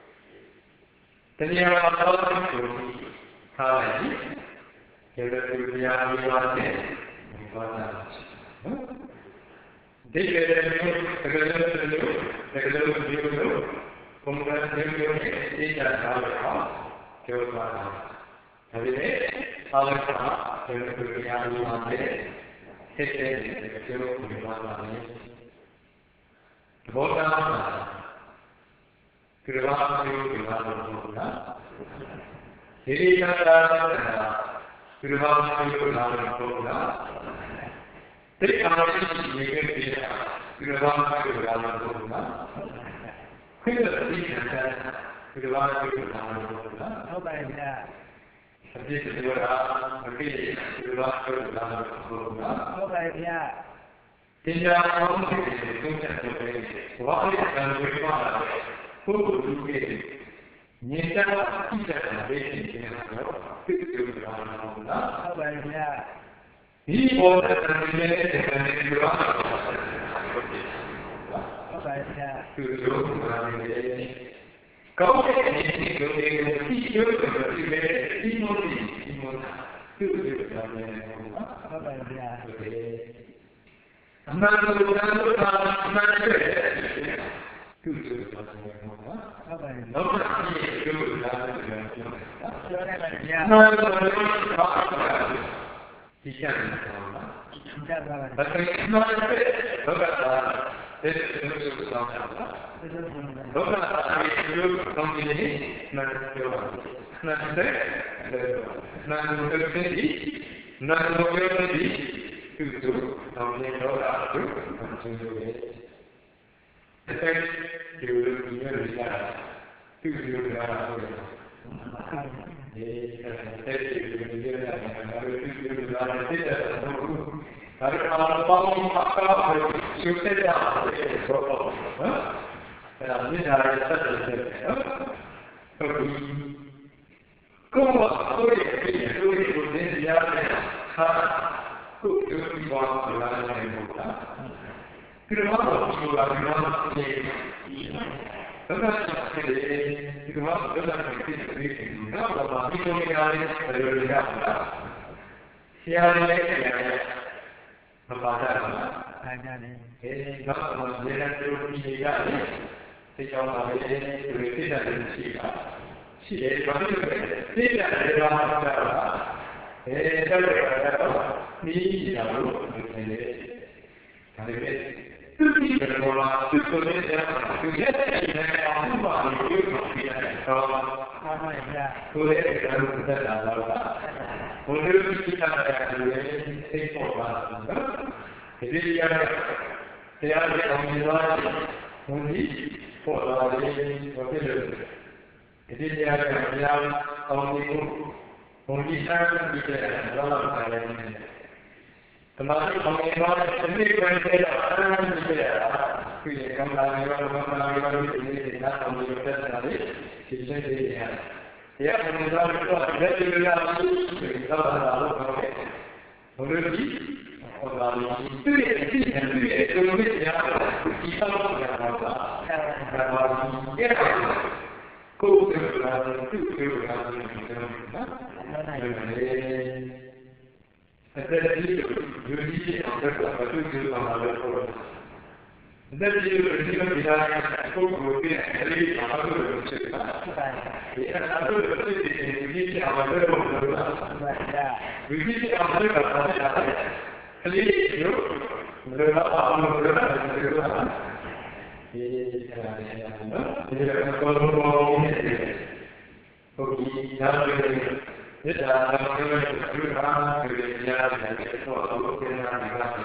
တရားတော်တော်ကိုထားလိုက်ပြီ။ကျေသူတရားပြီးပါတယ်ဒီဘာသာနော်။ဒီကနေ့တကယ်လို့ဘုံကတည်းကသိချတာတော့ကျော်သွားတာ။ဒါပေမဲ့အားလုံးကကျေသူတရားပြီးပါတယ်ဆက်တဲ့ကျေသူပြီးပါတယ်။ဘောဓနာကရဝါမျိုးဒီမှာလို့ဆိုတာဒီရိယာတာကရဝါမျိုးလာလို့ဆိုတာတိတ်အားဖြင့်ဒီကနေ့ကရဝါမျိုးလာလို့ဆိုတာခေတ္တတိကျတဲ့ကရဝါမျိုးလာလို့ဆိုတာဟုတ်ပါရဲ့ဗျာအပြည့်ဆိုတာအပြည့်ကရဝါမျိုးလာလို့ဆိုတာဟုတ်ပါရဲ့ဗျာတရားအောင်ဖြစ်တဲ့သုံးချက်တွေဘာလို့လဲဆိုတော့ပုဂ္ဂိုလ်လူကြီးညင်တာကြည့်တဲ့ဘေးရှင်ခြင်းကတော့ဖြစ်တယ်လို့ပြောတာဟုတ်လားဟုတ်ပါရဲ့ဗျာဒီပေါ်တဲ့တန်ဖိုးနဲ့တန်ဖိုးတွေကတော့ဟုတ်ပါရဲ့ဗျာသူတို့ကလည်းကောင်းတဲ့အနေနဲ့ကိုယ်ကိုသိရတဲ့ဒီမဲ့ဒီမို့သူတို့ကလည်းဟုတ်ပါရဲ့ဗျာအမှန်ကိုသာလို့သာအမှန်ပဲသူ့ကိုသာလို့ဟုတ်ပါဟုတ်ပါရဲ့နောက်တစ်ခုကျိုးလာတယ်ပြောတာပြောရတယ်ဗျာမှန်တယ်ဒီချက်ကိုပြောတာကြားပါပါဒါပေမဲ့မှန်တယ်ဟုတ်ကဲ့တဲ့သူ့ကိုသာဟုတ်ကဲ့အဲဒီလိုကောင်းနေနေနားပြောတာနားတယ်နားလို့တဲ့ဒီနားလို့တဲ့ဒီသူတို့တောင်းနေတော့တာသူတို့ရဲ့အဲ့ဒီလိုမျိုးတွေလာသူတို့ကဟုတ်တယ်ဒီအဲ့ဒီလိုမျိုးလာတယ်သူတို့ကလာတယ်ဒါတော့ဘာလို့မကားဘူးသူတဲ့တာဆိုတော့အဲ့ဒါမြင်ရတဲ့ဆက်တယ်ဟုတ်ကောဆိုရတဲ့လူတွေနဲ့ရတယ်ဟာသူတို့ဒီဘောကလာနေလို့လားဒီမှာတော့ဆိုတာဒီမှာနေဒါကဆက်တယ်ဒီမှာတော့ဒါကဖြစ်နေတယ်နောက်တော့ဒီလိုမျိုးရတယ်ဘယ်လိုလဲဆရာလေးမပါတာလားအားရတယ်နောက်တော့ဒီလိုမျိုးကြီးရတယ်သိချောင်းပါလေဒီလိုဖြစ်တာရှိတာရှိတယ်ဘာလို့လဲသိတယ်ဘာမှမဟုတ်တာတော့ဒီလိုလို့နေတယ်ဒါပေမဲ့သူဒီလိုလားသူကိုယ်နဲ့သူရဲ့နေအောင်ပါလို့ပြောပြရတယ်တော့အားမရကိုယ်ရဲ့အလုပ်သက်တာတော့ဘုရားရှိခိုးတဲ့လူတွေသိဖို့ပါဒီရတဲ့တရားရဲ့အောင်မြင်သွားဘုန်းကြီးပေါ်လာတယ်ဘာဖြစ်လို့ဒီတရားရဲ့တရားအောင်မြင်ဖို့ဘုန်းကြီးအားပြီးတဲ့တော့လာတယ်တမန်တော်အောင်မြင်သွားတဲ့ဒီနေ့ပဲတဲ့အားပြီးတဲ့သူရဲ့ကံလာနေတော့မမလာနေတော့ဒီနေ့နားအောင်လို့တက်တာလေဒီစိတ်လေးရတယ်တရားအောင်မြင်သွားတော့လက်တွေရအောင်တော့လာလို့ပြောတယ်ဘုရားကြီးဟောလာလို့သူရဲ့အဖြစ်နဲ့သူရဲ့အလုံးလေးရဒီဆောင်တော့ရတော့တာဒါပါဒီကိုယ်ကလာတယ်သူကလာတယ်နော်အဲ့ဒါဒီယူကြီးအောင်တော့သူကလာတယ်ဆိုတော့ဒါကြည့်လို့ဒီလိုဒီလာကိုကိုပြည့်အဲ့ဒီအားလုံးကိုချက်တာဒီအဲ့ဒါတို့ဖြစ်နေဒီကြီးအောင်တော့လို့လားဒီကြီးအောင်တော့တာကလေးရုပ်ဘယ်တော့အောင်လို့လဲဒီအဲ့ဒါလည်းနော်ဒီကတော့ဘောလုံးနဲ့ဟုတ်ကြီးဒါလည်းဒီတာတော့လည်းဒီဟာတွေညာတယ်ဆိုတော့ဘုရားကလည်း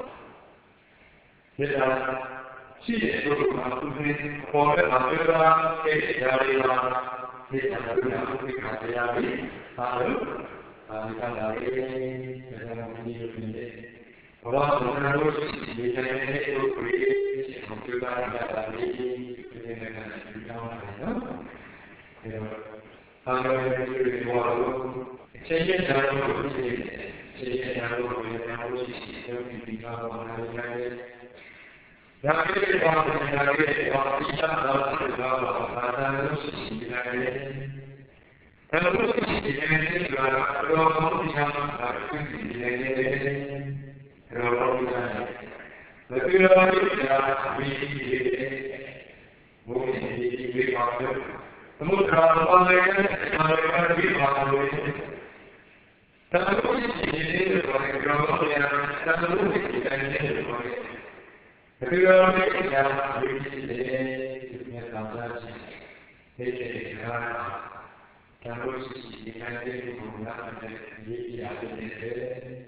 ဒီတာရှိတဲ့လူကသူတွေပေါ်တဲ့အခါကျတော့အဲ့ဒီຢာရီမှာဒီအနာကဘုရားတရားပြီးအားလုံးဒီကလာရေးဒါကမင်းတို့ဖြစ်နေဘာလို့လဲလို့ဒီကနေ့နဲ့ကိုယ်ကိုကွန်ပျူတာနဲ့လာပြီးဒီနေ့ကဒီကောင်းတယ်နော်အားလုံးရဲ့ဒီဘောလုံး现在讲我自己，现在讲我们讲我自己，就比较往那边来的。然后这个往那边往地上走，是往那都是起来的。然后都是起来的，那个往地上走，是起来的。然后往那边，那个要比我们比方说，那么往那边，往那边比方说。但是我们今天的话，主要是但是我们今天的话，这个我们讲尤其是今天早上起，那些啊，咱们是今天的工作的也也是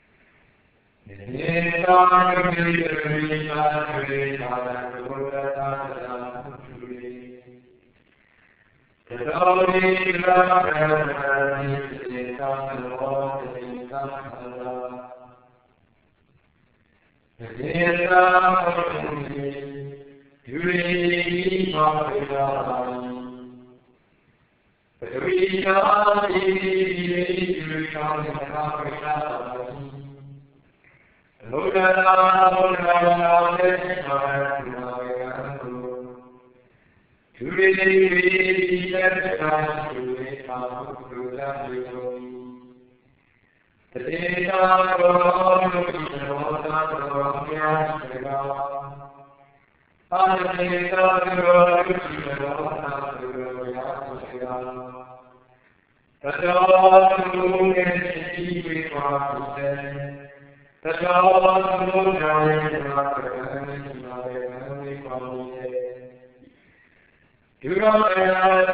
你当个没人没他没他的，我的他的不处理。这道理让人心上我心上了，天上风景，对方回答你，对方你对方回答你，路上路上的山那个。Today we are going to talk about the day of the You don't have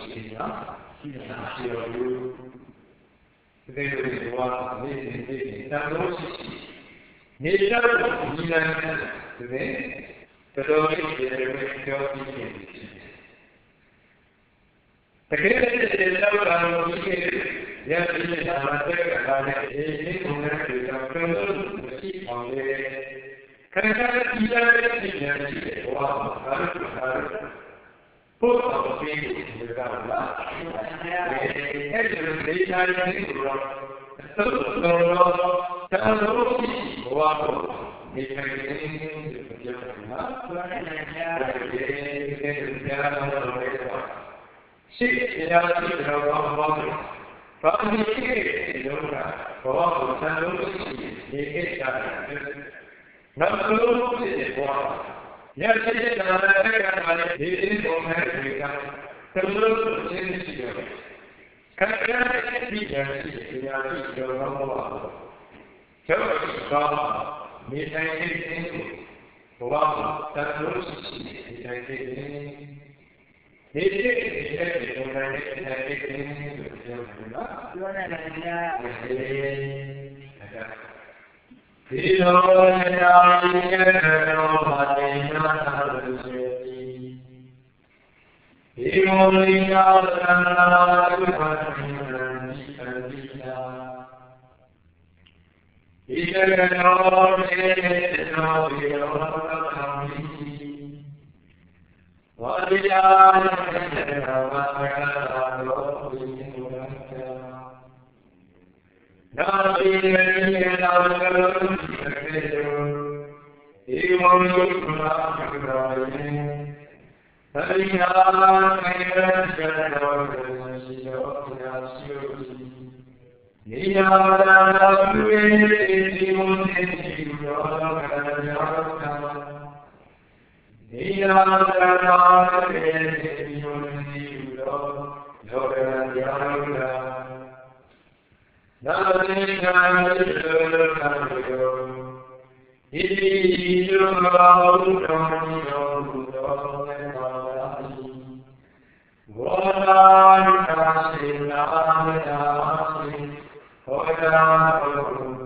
ရှိတာရှိတော်ဘူးဒီလိုတွေကနေနေတန်လို့ရှိနေကြတော့ဒီလမ်းနဲ့တော်တော်လေးပြောပြီးနေတယ်တကယ်လည်းတော့ဘာလို့ဒီရတဲ့နေတာတဲ့ကလည်းအေးဘုံနဲ့ပြောတော့မရှိအောင်လေခဏခဏဒီရတဲ့ဒီရတဲ့ဘဝမှာဘုရားကိုပြီးဒီကလာအဲ့ဒီလိုဒေသရင်းကိုတော့သုတ်တော်တော်တောင်းလို့ဘဝကိုဒီကနေ့ပြောတာဘုရားနဲ့ကြားတယ်ကြားတော့ရှိရာရှိတော်ဘာဘာဘာမင်းကြီးလောကဘောကိုဆံလို့ရှိဒီကိစ္စနောက်ဆုံးဖြစ်တဲ့ဘောရရှိတဲ့နာမည်ကလည်းဒီအင်းပေါ်မှာဒီကသလို့ချင်းရှိတယ်ခဏခဏဒီရရှိရာရှိတော်ဘာဘာကျောင်းတော်မိတိုင်းအင်းကိုဘောကိုဆံလို့ရှိဒီတိုင်းဒီဒီဒီဘုရားနဲ့တဲ့ကိစ္စကိုပြောနေတာပြောနေတယ်ဗျာဒီလိုရာရဲ့ရောဘာတေနာသာလို့ရှိဒီမောလိနာသန္တာသုခတိနိသတိယာဒီရရောမေသောဒီရောသံဃိဝါရိယာသေနဝါယရောဝိညုရတနာတိယေနာကရုသေဧဝံယုနာကရာယေသရိယာမေရစေတောရှိယောယာရှိနိယာနာဝေတိမုန်တိယောကရာနိယာနာတေယုန်တိယောယောဂယာယနာတိကာယေလောကယောဣတိယောဘာဝုတောယောဘုသောမေသာတိဝါလာနိကာစေနာမေသာတိဟောတာဘု